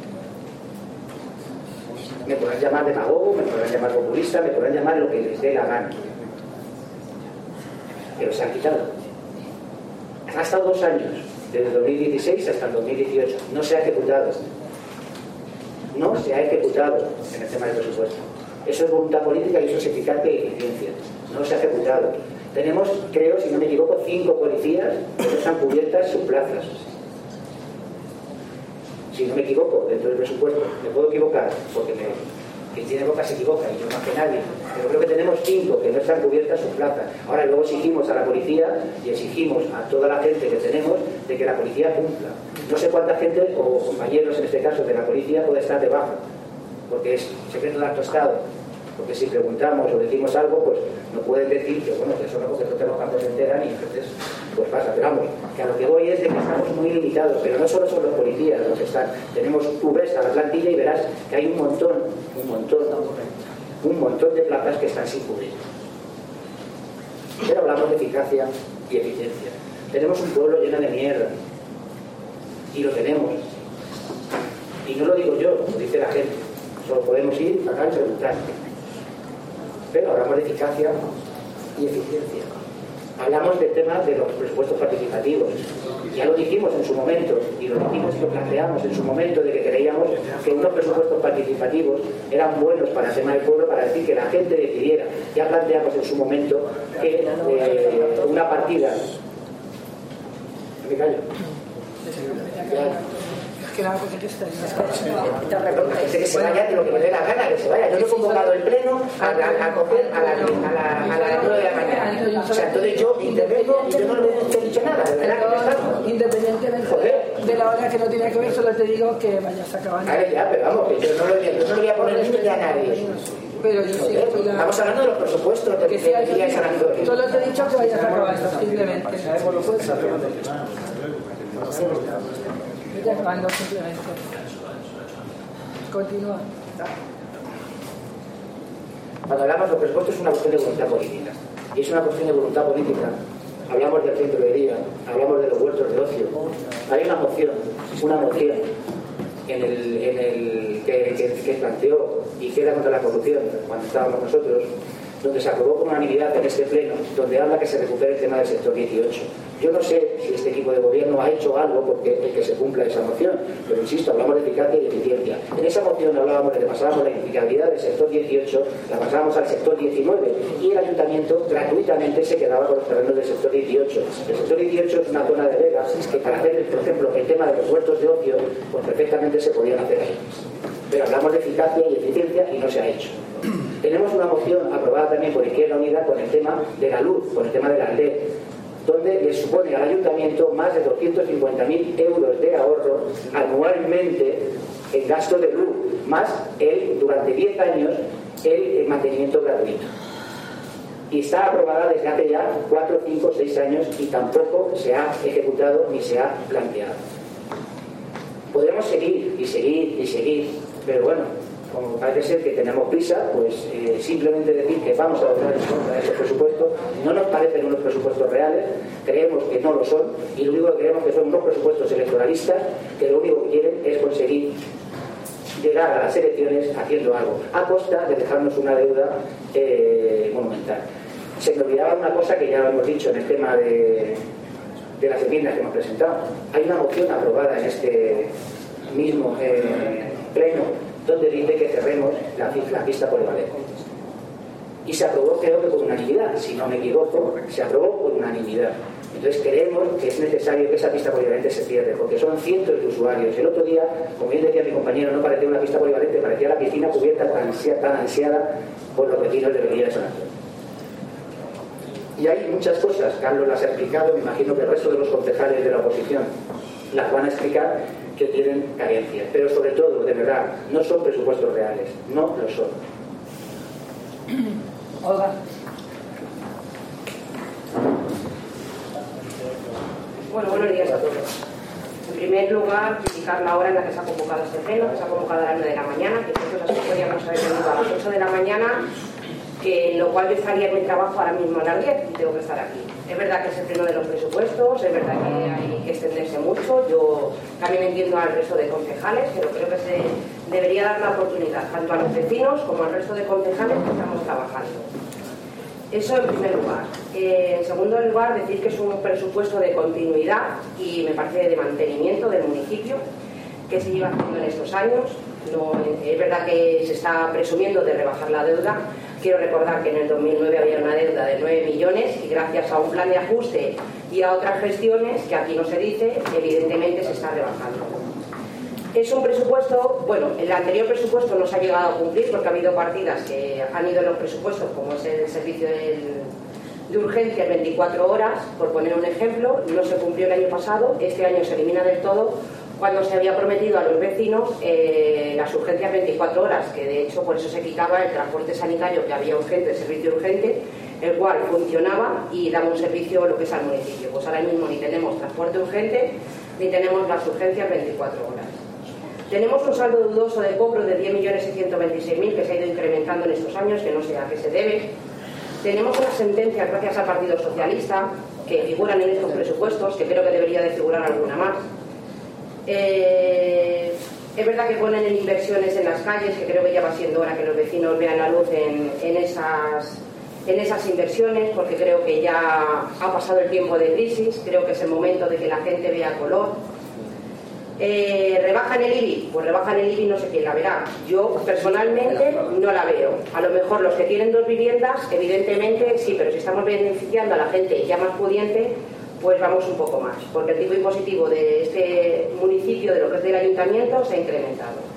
Me podrán llamar demagogo, me podrán llamar populista, me podrán llamar lo que les dé la gana. Pero se han quitado. Han estado 2 años, desde el 2016 hasta el 2018. No se ha ejecutado. No se ha ejecutado en el tema del presupuesto. Eso es voluntad política y eso es eficacia y eficiencia. No se ha ejecutado. Tenemos, creo, si no me equivoco, 5 policías que no están cubiertas sus plazas. Si no me equivoco, dentro del presupuesto, me puedo equivocar, porque quien tiene boca se equivoca y yo más que nadie, pero creo que tenemos 5 que no están cubiertas sus plazas. Ahora luego exigimos a la policía y exigimos a toda la gente que tenemos de que la policía cumpla. No sé cuánta gente, o compañeros en este caso de la policía, puede estar de baja, porque es secreto de acto Estado. Porque si preguntamos o decimos algo, pues no pueden decir que bueno, que eso no, porque no tenemos campos se enteran y entonces pues pasa. Pero vamos, que a lo que voy es de que estamos muy limitados, pero no solo son los policías los que están. Tú ves a la plantilla y verás que hay un montón de plazas que están sin cubrir. Pero hablamos de eficacia y eficiencia. Tenemos un pueblo lleno de mierda. Y lo tenemos. Y no lo digo yo, lo dice la gente. Solo podemos ir acá y preguntar. Pero hablamos de eficacia y eficiencia. hablamos del tema de los presupuestos participativos. Ya lo dijimos en su momento, y lo dijimos y lo planteamos en su momento, de que creíamos que unos presupuestos participativos eran buenos para el tema del pueblo, para decir que la gente decidiera. Ya planteamos en su momento que una partida... ¿Me callo? Que nada, porque que está que se vaya de lo que me dé la gana, que se vaya. Yo no he convocado el pleno a las 9 de la mañana. O sea, entonces yo intervengo y yo no le he dicho nada, de verdad que estamos. Independientemente de la hora que no tiene que ver, solo te digo que vayas acabando. Vale, ya, pero vamos, que yo no le voy a poner límite a nadie. Pero yo sí estoy la... Estamos hablando de los presupuestos de Villa de San Antonio. Solo te he dicho que vayas acabando, simplemente. Vete acabando, simplemente. Continúa. Cuando hablamos de los presupuestos es una cuestión de voluntad política. Y es una cuestión de voluntad política. Hablamos del centro de día, hablamos de los huertos de ocio. Hay una moción que planteó y queda contra la corrupción cuando estábamos nosotros, donde se aprobó con unanimidad en este pleno, donde habla que se recupere el tema del sector 18. Yo no sé si este equipo de gobierno ha hecho algo porque el que se cumpla esa moción, pero insisto, hablamos de eficacia y eficiencia. En esa moción hablábamos de que pasábamos la implicabilidad del sector 18, la pasábamos al sector 19 y el ayuntamiento gratuitamente se quedaba con los terrenos del sector 18. El sector 18 es una zona de vega que para hacer, por ejemplo, el tema de los huertos de ocio, pues perfectamente se podían hacer ahí. Pero hablamos de eficacia y eficiencia y no se ha hecho. Tenemos una moción aprobada también por Izquierda Unida con el tema de la luz, con el tema de la LED, donde le supone al ayuntamiento más de 250.000 euros de ahorro anualmente en gasto de luz, más durante 10 años el mantenimiento gratuito. Y está aprobada desde hace ya 4, 5, 6 años y tampoco se ha ejecutado ni se ha planteado. Podemos seguir y seguir y seguir, pero bueno, como parece ser que tenemos prisa, pues simplemente decir que vamos a votar en contra de esos presupuestos. No nos parecen unos presupuestos reales, creemos que no lo son, y lo único que creemos que son unos presupuestos electoralistas que lo único que quieren es conseguir llegar a las elecciones haciendo algo, a costa de dejarnos una deuda monumental. Se me olvidaba una cosa que ya lo hemos dicho en el tema de las enmiendas que hemos presentado. Hay una moción aprobada en este mismo pleno donde dice que cerremos la pista polivalente. Y se aprobó, creo que por unanimidad, si no me equivoco, se aprobó por unanimidad. Entonces creemos que es necesario que esa pista polivalente se cierre, porque son cientos de usuarios. El otro día, como bien decía mi compañero, no parecía una pista polivalente, parecía la piscina cubierta tan ansiada por los vecinos de Villa de San Antonio. Y hay muchas cosas, Carlos las ha explicado, me imagino que el resto de los concejales de la oposición las van a explicar, que tienen carencias, pero sobre todo, de verdad, no son presupuestos reales, no lo son. Olga. Bueno, buenos días a todos. En primer lugar, criticar la hora en la que se ha convocado este pleno, que se ha convocado a las 9 de la mañana, que nosotros así podríamos haber venido a las 8 de la mañana, en lo cual yo estaría en mi trabajo ahora mismo a las 10 y tengo que estar aquí. Es verdad que es el pleno de los presupuestos, es verdad que hay que extenderse mucho. Yo también entiendo al resto de concejales, pero creo que se debería dar la oportunidad tanto a los vecinos como al resto de concejales que estamos trabajando. Eso en primer lugar. En segundo lugar, decir que es un presupuesto de continuidad y me parece de mantenimiento del municipio que se lleva haciendo en estos años. No, es verdad que se está presumiendo de rebajar la deuda. Quiero recordar que en el 2009 había una deuda de 9 millones y gracias a un plan de ajuste y a otras gestiones, que aquí no se dice, evidentemente se está rebajando. Es un presupuesto, bueno, el anterior presupuesto no se ha llegado a cumplir porque ha habido partidas que han ido en los presupuestos, como es el servicio de urgencia 24 horas, por poner un ejemplo, no se cumplió el año pasado, este año se elimina del todo, cuando se había prometido a los vecinos las urgencias 24 horas, que de hecho por eso se quitaba el transporte sanitario que había urgente, el servicio urgente, el cual funcionaba y daba un servicio lo que es al municipio. Pues ahora mismo ni tenemos transporte urgente ni tenemos las urgencias 24 horas. Tenemos un saldo dudoso de cobro de 10.626.000 que se ha ido incrementando en estos años, que no sé a qué se debe. Tenemos unas sentencias gracias al Partido Socialista que figuran en estos presupuestos, que creo que debería de figurar alguna más. Es verdad que ponen en inversiones en las calles, que creo que ya va siendo hora que los vecinos vean la luz en en esas inversiones, porque creo que ya ha pasado el tiempo de crisis, creo que es el momento de que la gente vea color. ¿Rebajan el IBI? Pues rebajan el IBI, no sé quién la verá. Yo personalmente no la veo. A lo mejor los que tienen 2 viviendas, evidentemente sí, pero si estamos beneficiando a la gente ya más pudiente, pues vamos un poco más, porque el tipo impositivo de este municipio, de lo que es del ayuntamiento, se ha incrementado.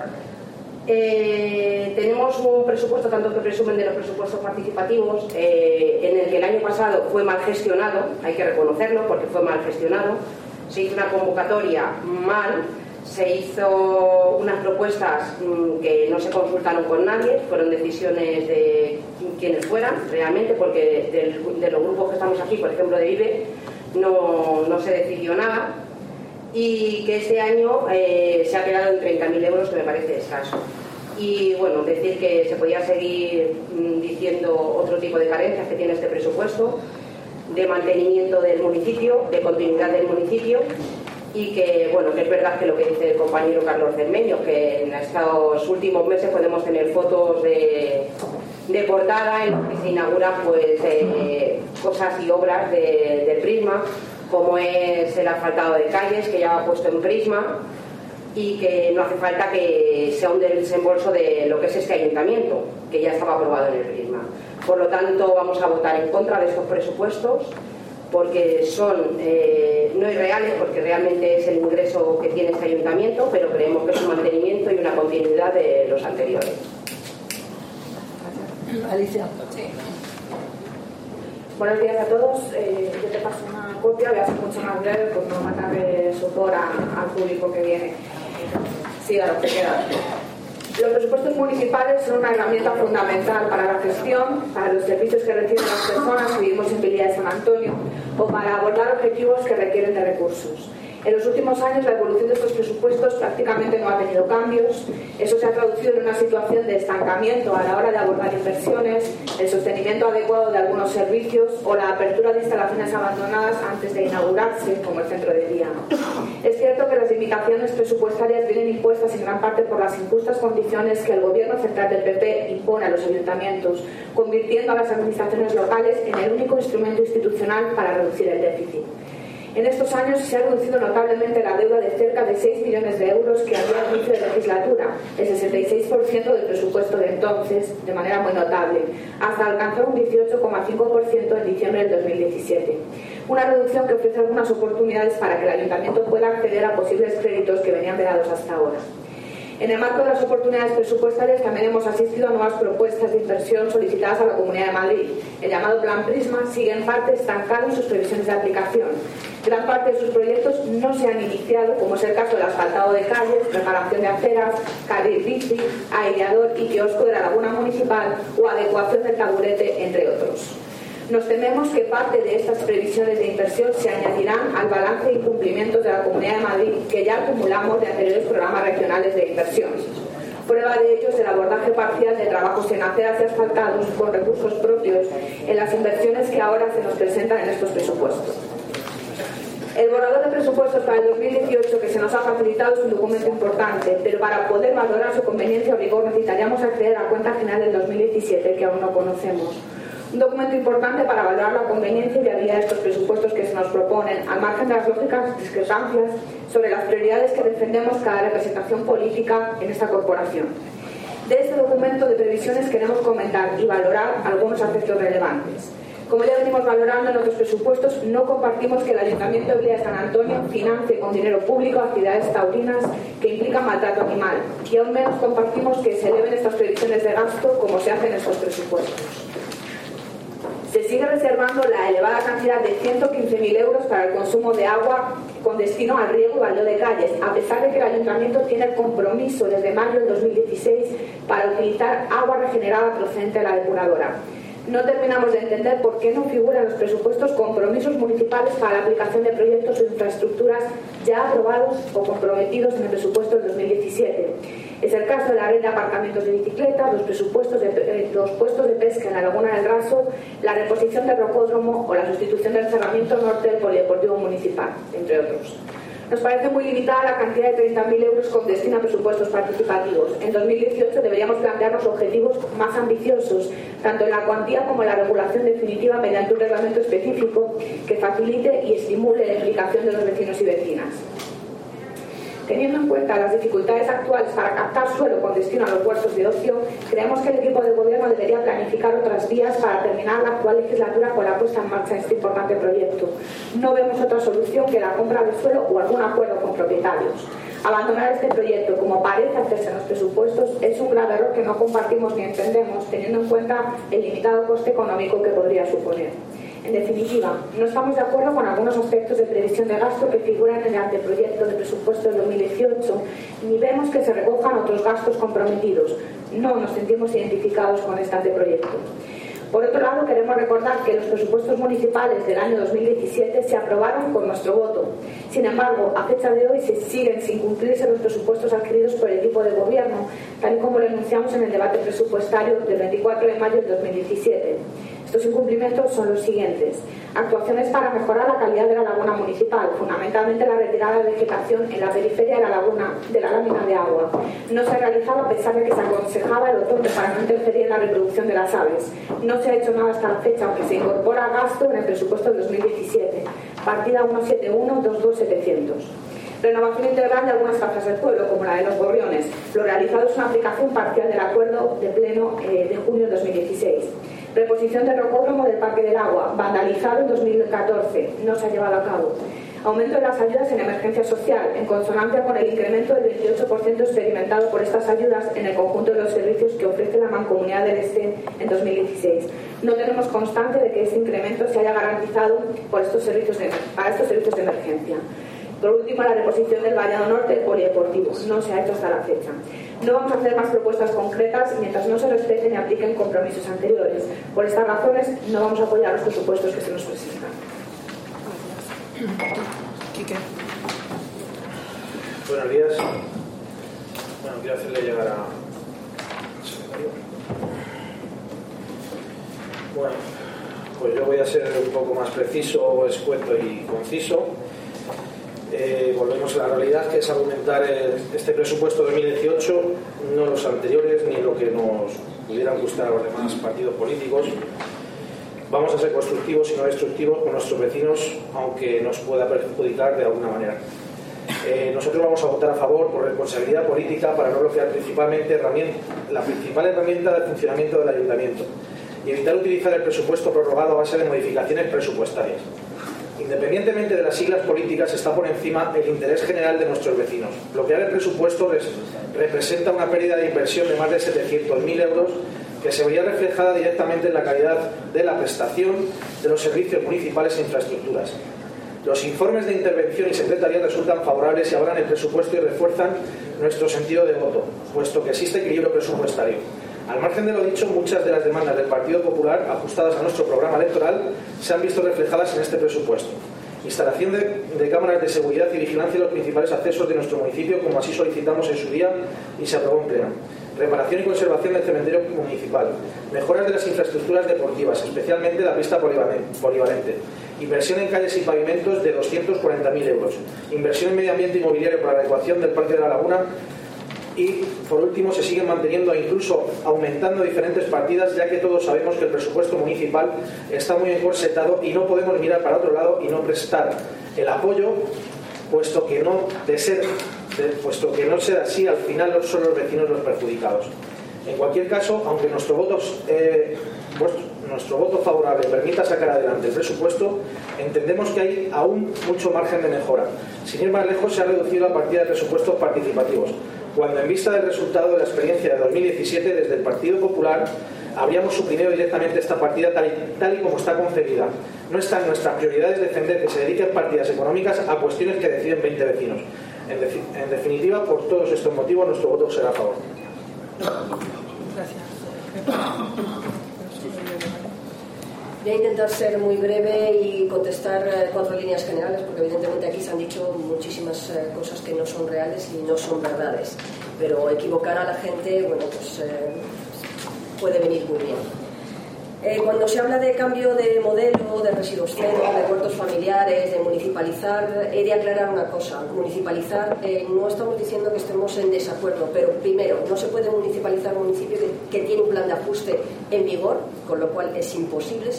Tenemos un presupuesto, tanto que presumen de los presupuestos participativos, en el que el año pasado fue mal gestionado, hay que reconocerlo porque fue mal gestionado. Se hizo una convocatoria mal, se hizo unas propuestas que no se consultaron con nadie, fueron decisiones de quienes fueran realmente, porque de los grupos que estamos aquí, por ejemplo de VIVE, no se decidió nada, y que este año se ha quedado en 30.000 euros, que me parece escaso. Y bueno, decir que se podía seguir diciendo otro tipo de carencias que tiene este presupuesto, de mantenimiento del municipio, de continuidad del municipio, y que bueno, que es verdad que lo que dice el compañero Carlos Cermeño, que en estos últimos meses podemos tener fotos de portada en las que se inauguran pues cosas y obras del Prisma, como es el asfaltado de calles, que ya va puesto en Prisma, y que no hace falta que sea un desembolso de lo que es este ayuntamiento, que ya estaba aprobado en el Prisma. Por lo tanto, vamos a votar en contra de estos presupuestos, porque son no irreales, porque realmente es el ingreso que tiene este ayuntamiento, pero creemos que es un mantenimiento y una continuidad de los anteriores. Alicia. Sí. Buenos días a todos. Yo te paso una copia, voy a ser mucho más breve por no matarle sopor al público que viene. Sí, a lo que queda. Los presupuestos municipales son una herramienta fundamental para la gestión, para los servicios que reciben las personas que vivimos en Villa de San Antonio o para abordar objetivos que requieren de recursos. En los últimos años la evolución de estos presupuestos prácticamente no ha tenido cambios. Eso se ha traducido en una situación de estancamiento a la hora de abordar inversiones, el sostenimiento adecuado de algunos servicios o la apertura de instalaciones abandonadas antes de inaugurarse, como el centro de día. Es cierto que las limitaciones presupuestarias vienen impuestas en gran parte por las injustas condiciones que el gobierno central del PP impone a los ayuntamientos, convirtiendo a las administraciones locales en el único instrumento institucional para reducir el déficit. En estos años se ha reducido notablemente la deuda de cerca de 6 millones de euros que había al inicio de legislatura, el 66% del presupuesto de entonces, de manera muy notable, hasta alcanzar un 18,5% en diciembre del 2017. Una reducción que ofrece algunas oportunidades para que el ayuntamiento pueda acceder a posibles créditos que venían vedados hasta ahora. En el marco de las oportunidades presupuestarias también hemos asistido a nuevas propuestas de inversión solicitadas a la Comunidad de Madrid. El llamado Plan Prisma sigue en parte estancado en sus previsiones de aplicación. Gran parte de sus proyectos no se han iniciado, como es el caso del asfaltado de calles, reparación de aceras, carril bici, aireador y kiosco de la laguna municipal o adecuación del taburete, entre otros. Nos tememos que parte de estas previsiones de inversión se añadirán al balance de incumplimientos de la Comunidad de Madrid que ya acumulamos de anteriores programas regionales de inversión. Prueba de ello es el abordaje parcial de trabajos en aceras y asfaltados con recursos propios en las inversiones que ahora se nos presentan en estos presupuestos. El borrador de presupuestos para el 2018 que se nos ha facilitado es un documento importante, pero para poder valorar su conveniencia o rigor necesitaríamos acceder a la cuenta general del 2017 que aún no conocemos. Un documento importante para valorar la conveniencia y viabilidad de estos presupuestos que se nos proponen, al margen de las lógicas discrepancias sobre las prioridades que defendemos cada representación política en esta corporación. De este documento de previsiones queremos comentar y valorar algunos aspectos relevantes. Como ya venimos valorando en otros presupuestos, no compartimos que el Ayuntamiento de Villa de San Antonio financie con dinero público actividades taurinas que implican maltrato animal, y aún menos compartimos que se eleven estas previsiones de gasto como se hace en estos presupuestos. Se sigue reservando la elevada cantidad de 115.000 euros para el consumo de agua con destino al riego y baldeo de calles, a pesar de que el Ayuntamiento tiene el compromiso desde mayo del 2016 para utilizar agua regenerada procedente de la depuradora. No terminamos de entender por qué no figuran los presupuestos compromisos municipales para la aplicación de proyectos o infraestructuras ya aprobados o comprometidos en el presupuesto del 2017. Es el caso de la red de aparcamientos de bicicleta, los puestos de pesca en la Laguna del Raso, la reposición del rocódromo o la sustitución del cerramiento norte del Polideportivo Municipal, entre otros. Nos parece muy limitada la cantidad de 30.000 euros con destino a presupuestos participativos. En 2018 deberíamos plantearnos objetivos más ambiciosos, tanto en la cuantía como en la regulación definitiva mediante un reglamento específico que facilite y estimule la implicación de los vecinos y vecinas. Teniendo en cuenta las dificultades actuales para captar suelo con destino a los huertos de ocio, creemos que el equipo de gobierno debería planificar otras vías para terminar la actual legislatura con la puesta en marcha de este importante proyecto. No vemos otra solución que la compra de suelo o algún acuerdo con propietarios. Abandonar este proyecto, como parece hacerse en los presupuestos, es un grave error que no compartimos ni entendemos, teniendo en cuenta el limitado coste económico que podría suponer. En definitiva, no estamos de acuerdo con algunos aspectos de previsión de gasto que figuran en el anteproyecto de presupuesto del 2018, ni vemos que se recojan otros gastos comprometidos. No nos sentimos identificados con este anteproyecto. Por otro lado, queremos recordar que los presupuestos municipales del año 2017 se aprobaron con nuestro voto. Sin embargo, a fecha de hoy se siguen sin cumplirse los presupuestos adquiridos por el equipo de gobierno, tal y como lo anunciamos en el debate presupuestario del 24 de mayo de 2017. Estos incumplimientos son los siguientes: actuaciones para mejorar la calidad de la laguna municipal, fundamentalmente la retirada de vegetación en la periferia de la laguna, de la lámina de agua. No se ha realizado a pesar de que se aconsejaba el otoño para no interferir en la reproducción de las aves. No se ha hecho nada hasta la fecha, aunque se incorpora gasto en el presupuesto del 2017. Partida 171-22700. Renovación integral de algunas plazas del pueblo, como la de los Gorriones. Lo realizado es una aplicación parcial del acuerdo de pleno de junio de 2016. Reposición del rocódromo del Parque del Agua, vandalizado en 2014, no se ha llevado a cabo. Aumento de las ayudas en emergencia social, en consonancia con el incremento del 28% experimentado por estas ayudas en el conjunto de los servicios que ofrece la Mancomunidad del Este en 2016. No tenemos constancia de que ese incremento se haya garantizado para estos servicios de emergencia. Por último, la reposición del Vallado Norte del Polideportivo. No se ha hecho hasta la fecha. No vamos a hacer más propuestas concretas mientras no se respeten y apliquen compromisos anteriores. Por estas razones, no vamos a apoyar los presupuestos que se nos presentan. Quique. Buenos días. Bueno, quiero hacerle llegar al secretario. Bueno, pues yo voy a ser un poco más preciso, escueto y conciso. Volvemos a la realidad, que es argumentar este presupuesto 2018, no los anteriores ni lo que nos pudieran gustar a los demás partidos políticos. Vamos a ser constructivos y no destructivos con nuestros vecinos, aunque nos pueda perjudicar de alguna manera. Nosotros vamos a votar a favor por responsabilidad política para no bloquear la principal herramienta de funcionamiento del ayuntamiento y evitar utilizar el presupuesto prorrogado a base de modificaciones presupuestarias. Independientemente de las siglas políticas, está por encima el interés general de nuestros vecinos. Bloquear el presupuesto representa una pérdida de inversión de más de 700.000 euros que se vería reflejada directamente en la calidad de la prestación de los servicios municipales e infraestructuras. Los informes de intervención y secretaría resultan favorables y avalan el presupuesto y refuerzan nuestro sentido de voto, puesto que existe equilibrio presupuestario. Al margen de lo dicho, muchas de las demandas del Partido Popular, ajustadas a nuestro programa electoral, se han visto reflejadas en este presupuesto. Instalación de cámaras de seguridad y vigilancia en los principales accesos de nuestro municipio, como así solicitamos en su día y se aprobó en pleno. Reparación y conservación del cementerio municipal. Mejoras de las infraestructuras deportivas, especialmente la pista polivalente. Inversión en calles y pavimentos de 240.000 euros. Inversión en medio ambiente inmobiliario para la adecuación del Parque de la Laguna. Y, por último, se siguen manteniendo e incluso aumentando diferentes partidas, ya que todos sabemos que el presupuesto municipal está muy encorsetado y no podemos mirar para otro lado y no prestar el apoyo, puesto que no ser así, al final son los vecinos los perjudicados. En cualquier caso, aunque nuestro voto favorable permita sacar adelante el presupuesto, entendemos que hay aún mucho margen de mejora. Sin ir más lejos, se ha reducido la partida de presupuestos participativos, cuando en vista del resultado de la experiencia de 2017 desde el Partido Popular habríamos suprimido directamente esta partida tal y como está concebida. No está en nuestras prioridades defender que se dediquen partidas económicas a cuestiones que deciden 20 vecinos. En definitiva, por todos estos motivos, nuestro voto será a favor. Gracias. Voy a intentar ser muy breve y contestar 4 líneas generales, porque evidentemente aquí se han dicho muchísimas cosas que no son reales y no son verdades, pero equivocar a la gente, bueno, pues puede venir muy bien. Cuando se habla de cambio de modelo, de residuos cero, de huertos familiares, de municipalizar, he de aclarar una cosa. Municipalizar, no estamos diciendo que estemos en desacuerdo, pero primero, no se puede municipalizar un municipio que tiene un plan de ajuste en vigor, con lo cual es imposible,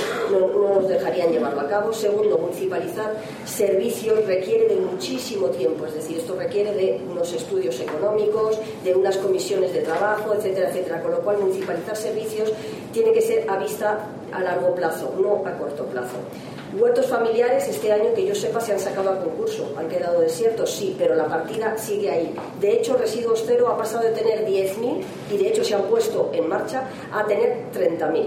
no nos dejarían llevarlo a cabo. Segundo, municipalizar servicios requiere de muchísimo tiempo, es decir, esto requiere de unos estudios económicos, de unas comisiones de trabajo, etcétera, etcétera, con lo cual municipalizar servicios tiene que ser a vista a largo plazo, no a corto plazo. Huertos familiares, este año que yo sepa se han sacado al concurso, han quedado desiertos, sí, pero la partida sigue ahí. De hecho, residuos cero ha pasado de tener 10.000 y de hecho se han puesto en marcha a tener 30.000.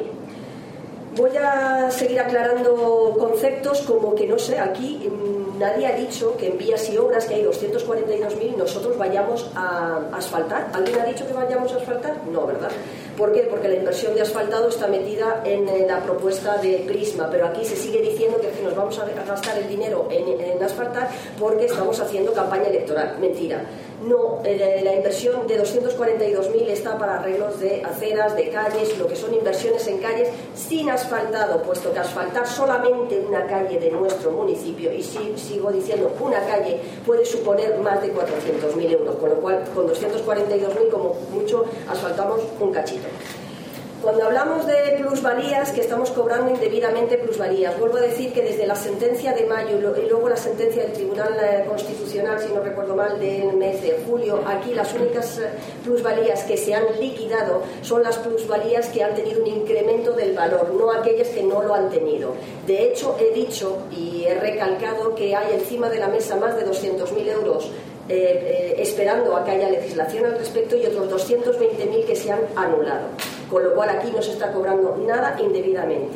Voy a seguir aclarando conceptos como que, no sé, aquí nadie ha dicho que en vías y obras, que hay 242.000, nosotros vayamos a asfaltar. ¿Alguien ha dicho que vayamos a asfaltar? No, ¿verdad? ¿Por qué? Porque la inversión de asfaltado está metida en la propuesta de Prisma, pero aquí se sigue diciendo que nos vamos a gastar el dinero en asfaltar porque estamos haciendo campaña electoral. Mentira. No, la inversión de 242.000 está para arreglos de aceras, de calles, lo que son inversiones en calles sin asfaltado, puesto que asfaltar solamente una calle de nuestro municipio, y sigo diciendo, una calle puede suponer más de 400.000 euros, con lo cual con 242.000 como mucho asfaltamos un cachito. Cuando hablamos de plusvalías, que estamos cobrando indebidamente plusvalías, vuelvo a decir que desde la sentencia de mayo y luego la sentencia del Tribunal Constitucional, si no recuerdo mal, del mes de julio, aquí las únicas plusvalías que se han liquidado son las plusvalías que han tenido un incremento del valor, no aquellas que no lo han tenido. De hecho, he dicho y he recalcado que hay encima de la mesa más de 200.000 euros esperando a que haya legislación al respecto y otros 220.000 que se han anulado, con lo cual aquí no se está cobrando nada indebidamente.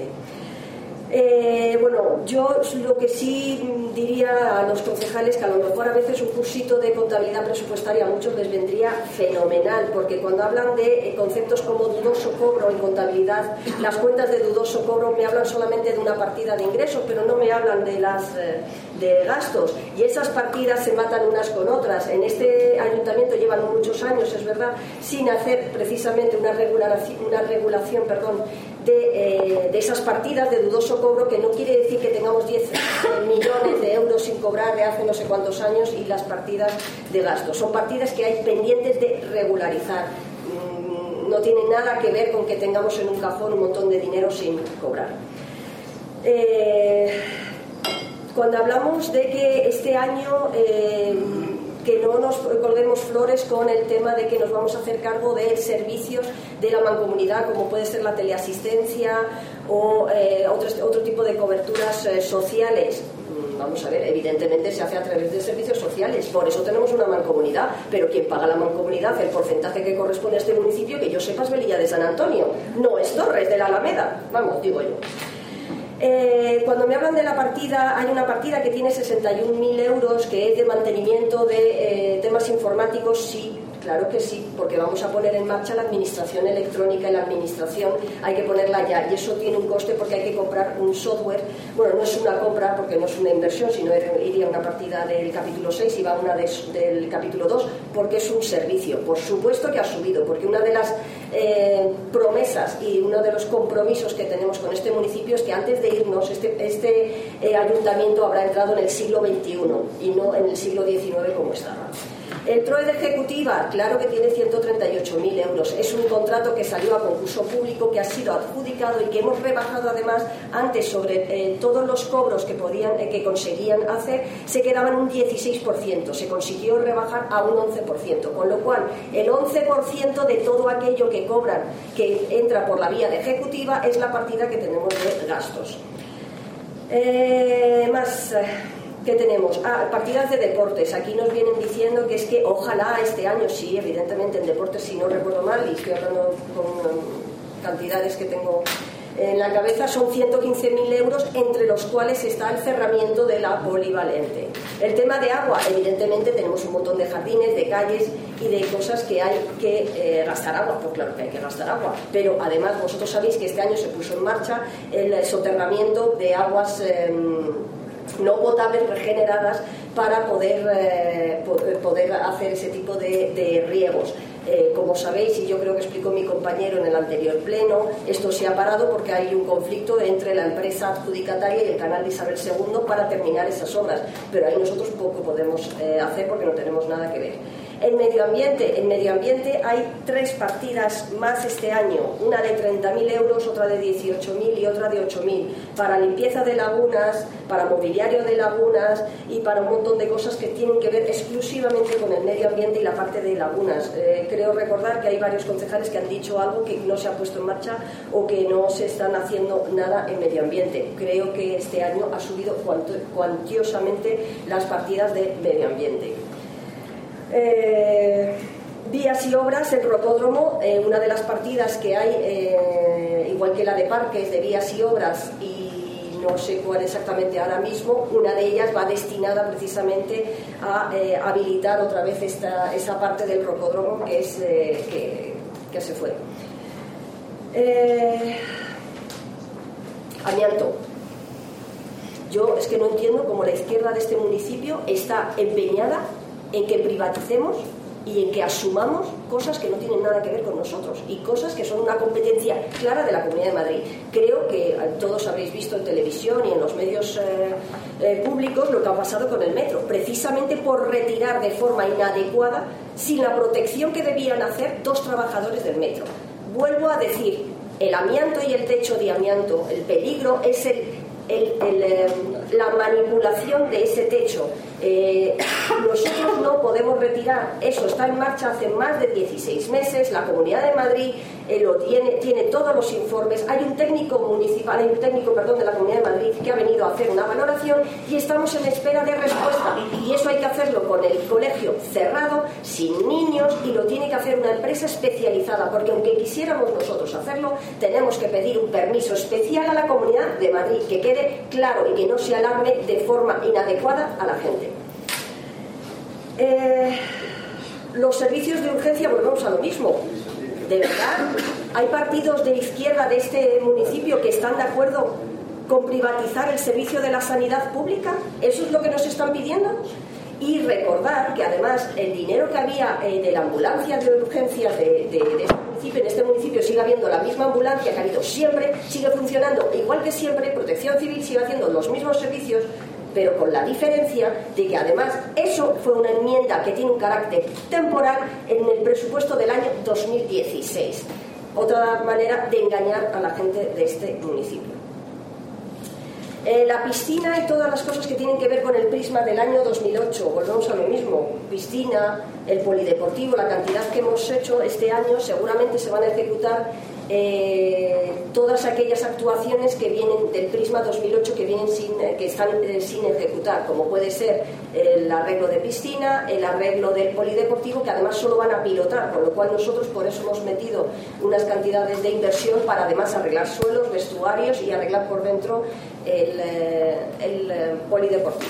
Bueno, yo lo que sí diría a los concejales, que a lo mejor a veces un cursito de contabilidad presupuestaria a muchos les vendría fenomenal, porque cuando hablan de conceptos como dudoso cobro en contabilidad, las cuentas de dudoso cobro me hablan solamente de una partida de ingresos, pero no me hablan de las de gastos, y esas partidas se matan unas con otras. En este ayuntamiento llevan muchos años, es verdad, sin hacer precisamente una regulación de esas partidas de dudoso cobro, que no quiere decir que tengamos 10 millones de euros sin cobrar de hace no sé cuántos años, y las partidas de gastos. Son partidas que hay pendientes de regularizar. No tiene nada que ver con que tengamos en un cajón un montón de dinero sin cobrar. Cuando hablamos de que este año que no nos colguemos flores con el tema de que nos vamos a hacer cargo de servicios de la mancomunidad, como puede ser la teleasistencia o otro tipo de coberturas sociales. Vamos a ver, evidentemente se hace a través de servicios sociales, por eso tenemos una mancomunidad, pero quien paga la mancomunidad, el porcentaje que corresponde a este municipio, que yo sepa, es Velilla de San Antonio, no es Torres de la Alameda, vamos, digo yo. Cuando me hablan de la partida, hay una partida que tiene 61.000 euros, que es de mantenimiento de temas informáticos. Sí, claro que sí, porque vamos a poner en marcha la administración electrónica, y la administración hay que ponerla ya, y eso tiene un coste porque hay que comprar un software. Bueno, no es una compra porque no es una inversión, sino iría una partida del capítulo 6 y va una del capítulo 2, porque es un servicio. Por supuesto que ha subido, porque una de las promesas y uno de los compromisos que tenemos con este municipio es que antes de irnos este ayuntamiento habrá entrado en el siglo XXI y no en el siglo XIX como estaba. El TROE de ejecutiva, claro que tiene 138.000 euros. Es un contrato que salió a concurso público, que ha sido adjudicado y que hemos rebajado además antes sobre todos los cobros que conseguían hacer, se quedaban un 16%. Se consiguió rebajar a un 11%, con lo cual el 11% de todo aquello que cobran, que entra por la vía de ejecutiva, es la partida que tenemos de gastos. ¿Qué tenemos? Partidas de deportes. Aquí nos vienen diciendo que es que ojalá este año, sí, evidentemente en deportes, si no recuerdo mal, y estoy hablando con cantidades que tengo en la cabeza, son 115.000 euros, entre los cuales está el cerramiento de la polivalente. El tema de agua, evidentemente tenemos un montón de jardines, de calles y de cosas que hay que gastar agua, pues claro que hay que gastar agua, pero además vosotros sabéis que este año se puso en marcha el soterramiento de aguas no potables regeneradas para poder hacer ese tipo de riegos. Como sabéis, y yo creo que explicó mi compañero en el anterior pleno, esto se ha parado porque hay un conflicto entre la empresa adjudicataria y el canal de Isabel II para terminar esas obras, pero ahí nosotros poco podemos hacer porque no tenemos nada que ver. En medio ambiente hay 3 partidas más este año, una de 30.000 euros, otra de 18.000 y otra de 8.000, para limpieza de lagunas, para mobiliario de lagunas y para un montón de cosas que tienen que ver exclusivamente con el medio ambiente y la parte de lagunas. Creo recordar que hay varios concejales que han dicho algo que no se ha puesto en marcha o que no se están haciendo nada en medio ambiente. Creo que este año ha subido cuantiosamente las partidas de medio ambiente. Vías y obras, el rocódromo, una de las partidas que hay, igual que la de parques, de vías y obras, y no sé cuál exactamente ahora mismo, una de ellas va destinada precisamente a habilitar otra vez esa parte del rocódromo que se fue. Amianto. Yo es que no entiendo cómo la izquierda de este municipio está empeñada en que privaticemos y en que asumamos cosas que no tienen nada que ver con nosotros y cosas que son una competencia clara de la Comunidad de Madrid. Creo que todos habréis visto en televisión y en los medios públicos lo que ha pasado con el metro, precisamente por retirar de forma inadecuada, sin la protección que debían hacer, 2 trabajadores del metro. Vuelvo a decir, el amianto y el techo de amianto, el peligro es la manipulación de ese techo. Nosotros no podemos retirar, eso está en marcha hace más de 16 meses, la Comunidad de Madrid tiene todos los informes, hay un técnico de la Comunidad de Madrid que ha venido a hacer una valoración y estamos en espera de respuesta, y eso hay que hacerlo con el colegio cerrado, sin niños, y lo tiene que hacer una empresa especializada, porque aunque quisiéramos nosotros hacerlo, tenemos que pedir un permiso especial a la Comunidad de Madrid, que quede claro y que no se alarme de forma inadecuada a la gente. Los servicios de urgencia, volvemos a lo mismo. ¿De verdad hay partidos de izquierda de este municipio que están de acuerdo con privatizar el servicio de la sanidad pública? ¿Eso es lo que nos están pidiendo? Y recordar que además el dinero que había de la ambulancia de urgencias de este municipio, en este municipio sigue habiendo la misma ambulancia que ha habido siempre, sigue funcionando igual que siempre, Protección Civil sigue haciendo los mismos servicios, pero con la diferencia de que además eso fue una enmienda que tiene un carácter temporal en el presupuesto del año 2016. Otra manera de engañar a la gente de este municipio. La piscina y todas las cosas que tienen que ver con el prisma del año 2008, volvemos a lo mismo, piscina, el polideportivo, la cantidad que hemos hecho este año, seguramente se van a ejecutar todas aquellas actuaciones que vienen del prisma 2008 que están sin ejecutar, como puede ser el arreglo de piscina, el arreglo del polideportivo, que además solo van a pilotar, con lo cual nosotros por eso hemos metido unas cantidades de inversión para además arreglar suelos, vestuarios y arreglar por dentro el polideportivo.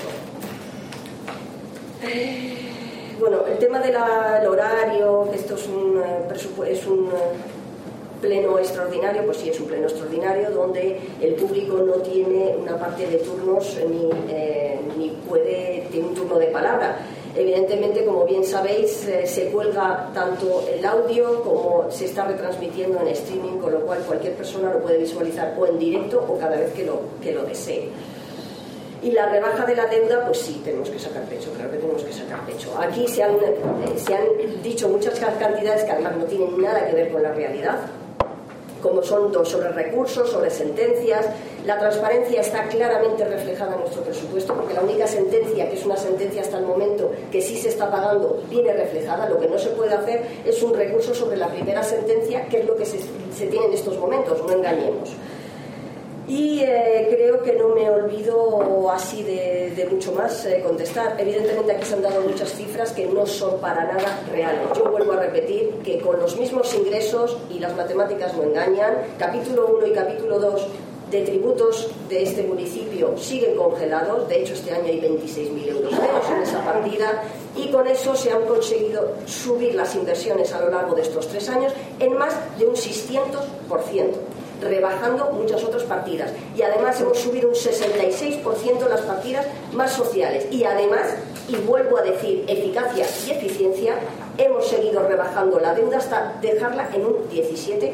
Bueno, el tema del horario, que esto es un pleno extraordinario, pues sí, es un pleno extraordinario donde el público no tiene una parte de turnos ni puede tener un turno de palabra. Evidentemente, como bien sabéis, se cuelga tanto el audio como se está retransmitiendo en streaming, con lo cual cualquier persona lo puede visualizar o en directo o cada vez que lo desee. Y la rebaja de la deuda, pues sí, tenemos que sacar pecho, claro que tenemos que sacar pecho. Aquí se han dicho muchas cantidades que además no tienen nada que ver con la realidad, como son sobre recursos, sobre sentencias. La transparencia está claramente reflejada en nuestro presupuesto, porque la única sentencia, que es una sentencia hasta el momento que sí se está pagando, viene reflejada. Lo que no se puede hacer es un recurso sobre la primera sentencia, que es lo que se tiene en estos momentos, no engañemos. Y creo que no me olvido así de mucho más contestar. Evidentemente aquí se han dado muchas cifras que no son para nada reales. Yo vuelvo a repetir que con los mismos ingresos, y las matemáticas no engañan, capítulo 1 y capítulo 2 de tributos de este municipio siguen congelados. De hecho, este año hay 26.000 euros menos en esa partida, y con eso se han conseguido subir las inversiones a lo largo de estos 3 años en más de un 600%. rebajando muchas otras partidas. Y además hemos subido un 66% las partidas más sociales. Y además, y vuelvo a decir, eficacia y eficiencia, hemos seguido rebajando la deuda hasta dejarla en un 17%.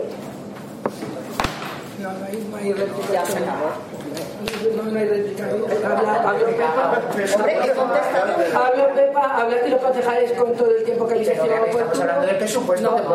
No hay réplica. Ya se acabó. No hay réplica. Habla Pepa, habla aquí los concejales con todo el tiempo que habéis estimado. Estamos hablando del presupuesto. No,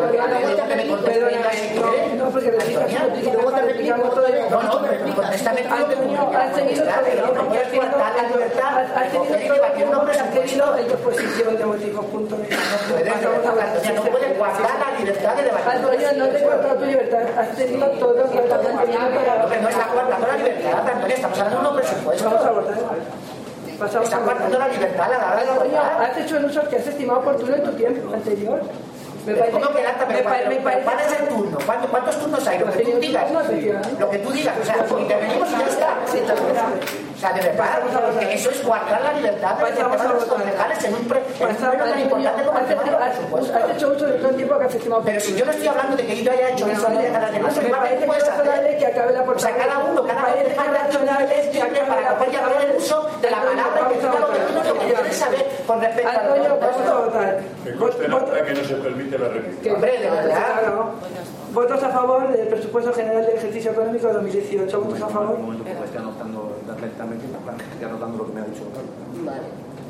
porque luego te replicamos todo el tiempo. No, contéstame tú. Has tenido todo el tiempo. No puedes cortar la libertad. Has tenido en tu exposición de motivos, punto. No puedes guardar la libertad de debatir. Antonio, no te he cortado tu libertad. Has tenido todo el tiempo. No está guardando la libertad, Antonio. Estamos hablando de unos presupuestos. Vamos a votar. Está guardando la libertad a la hora de votar. Has hecho el uso que has estimado oportuno en tu tiempo anterior. ¿Cómo que acta? ¿Cuál es el turno? ¿Cuántos turnos hay? Lo que tú digas. Lo que tú digas. O sea, intervenimos y ya está. O sea, de verdad, porque eso es guardar la libertad de los concejales en un pleno tan importante como el tema de los presupuestos. Has hecho uso de todo el tiempo que has estimado. Pero si yo no estoy hablando de que yo haya hecho eso, de cada demás, me parece razonable que acabe la portavoz. O sea, cada uno es siempre para coger y hablar el uso de la palabra y que tú lo que quieres saber con respecto a Antonio, vamos a votar. Me consta en acta que no se permite la réplica. Hombre, de verdad. Votos a favor del presupuesto general del ejercicio económico de 2018. ¿Votos a favor? Un momento, porque estoy anotando lentamente, estoy anotando lo que me ha dicho. Vale.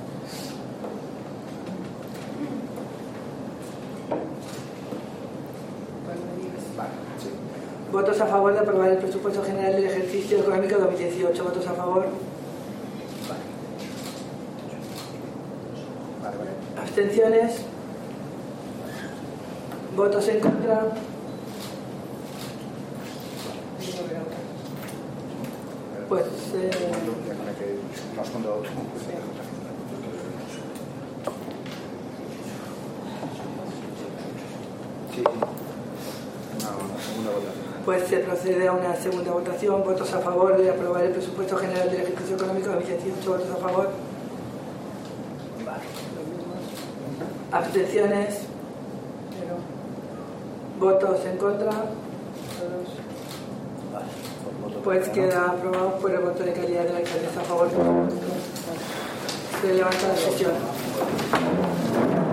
Votos a favor de aprobar el presupuesto general del ejercicio económico 2018. ¿Votos a favor? ¿Abstenciones? ¿Votos en contra? Pues... Pues se procede a una segunda votación. Votos a favor de aprobar el presupuesto general del ejercicio económico 2018. ¿Votos a favor? ¿Abstenciones? ¿Votos en contra? Pues queda aprobado por el voto de calidad de la alcaldesa a favor. Se levanta la sesión.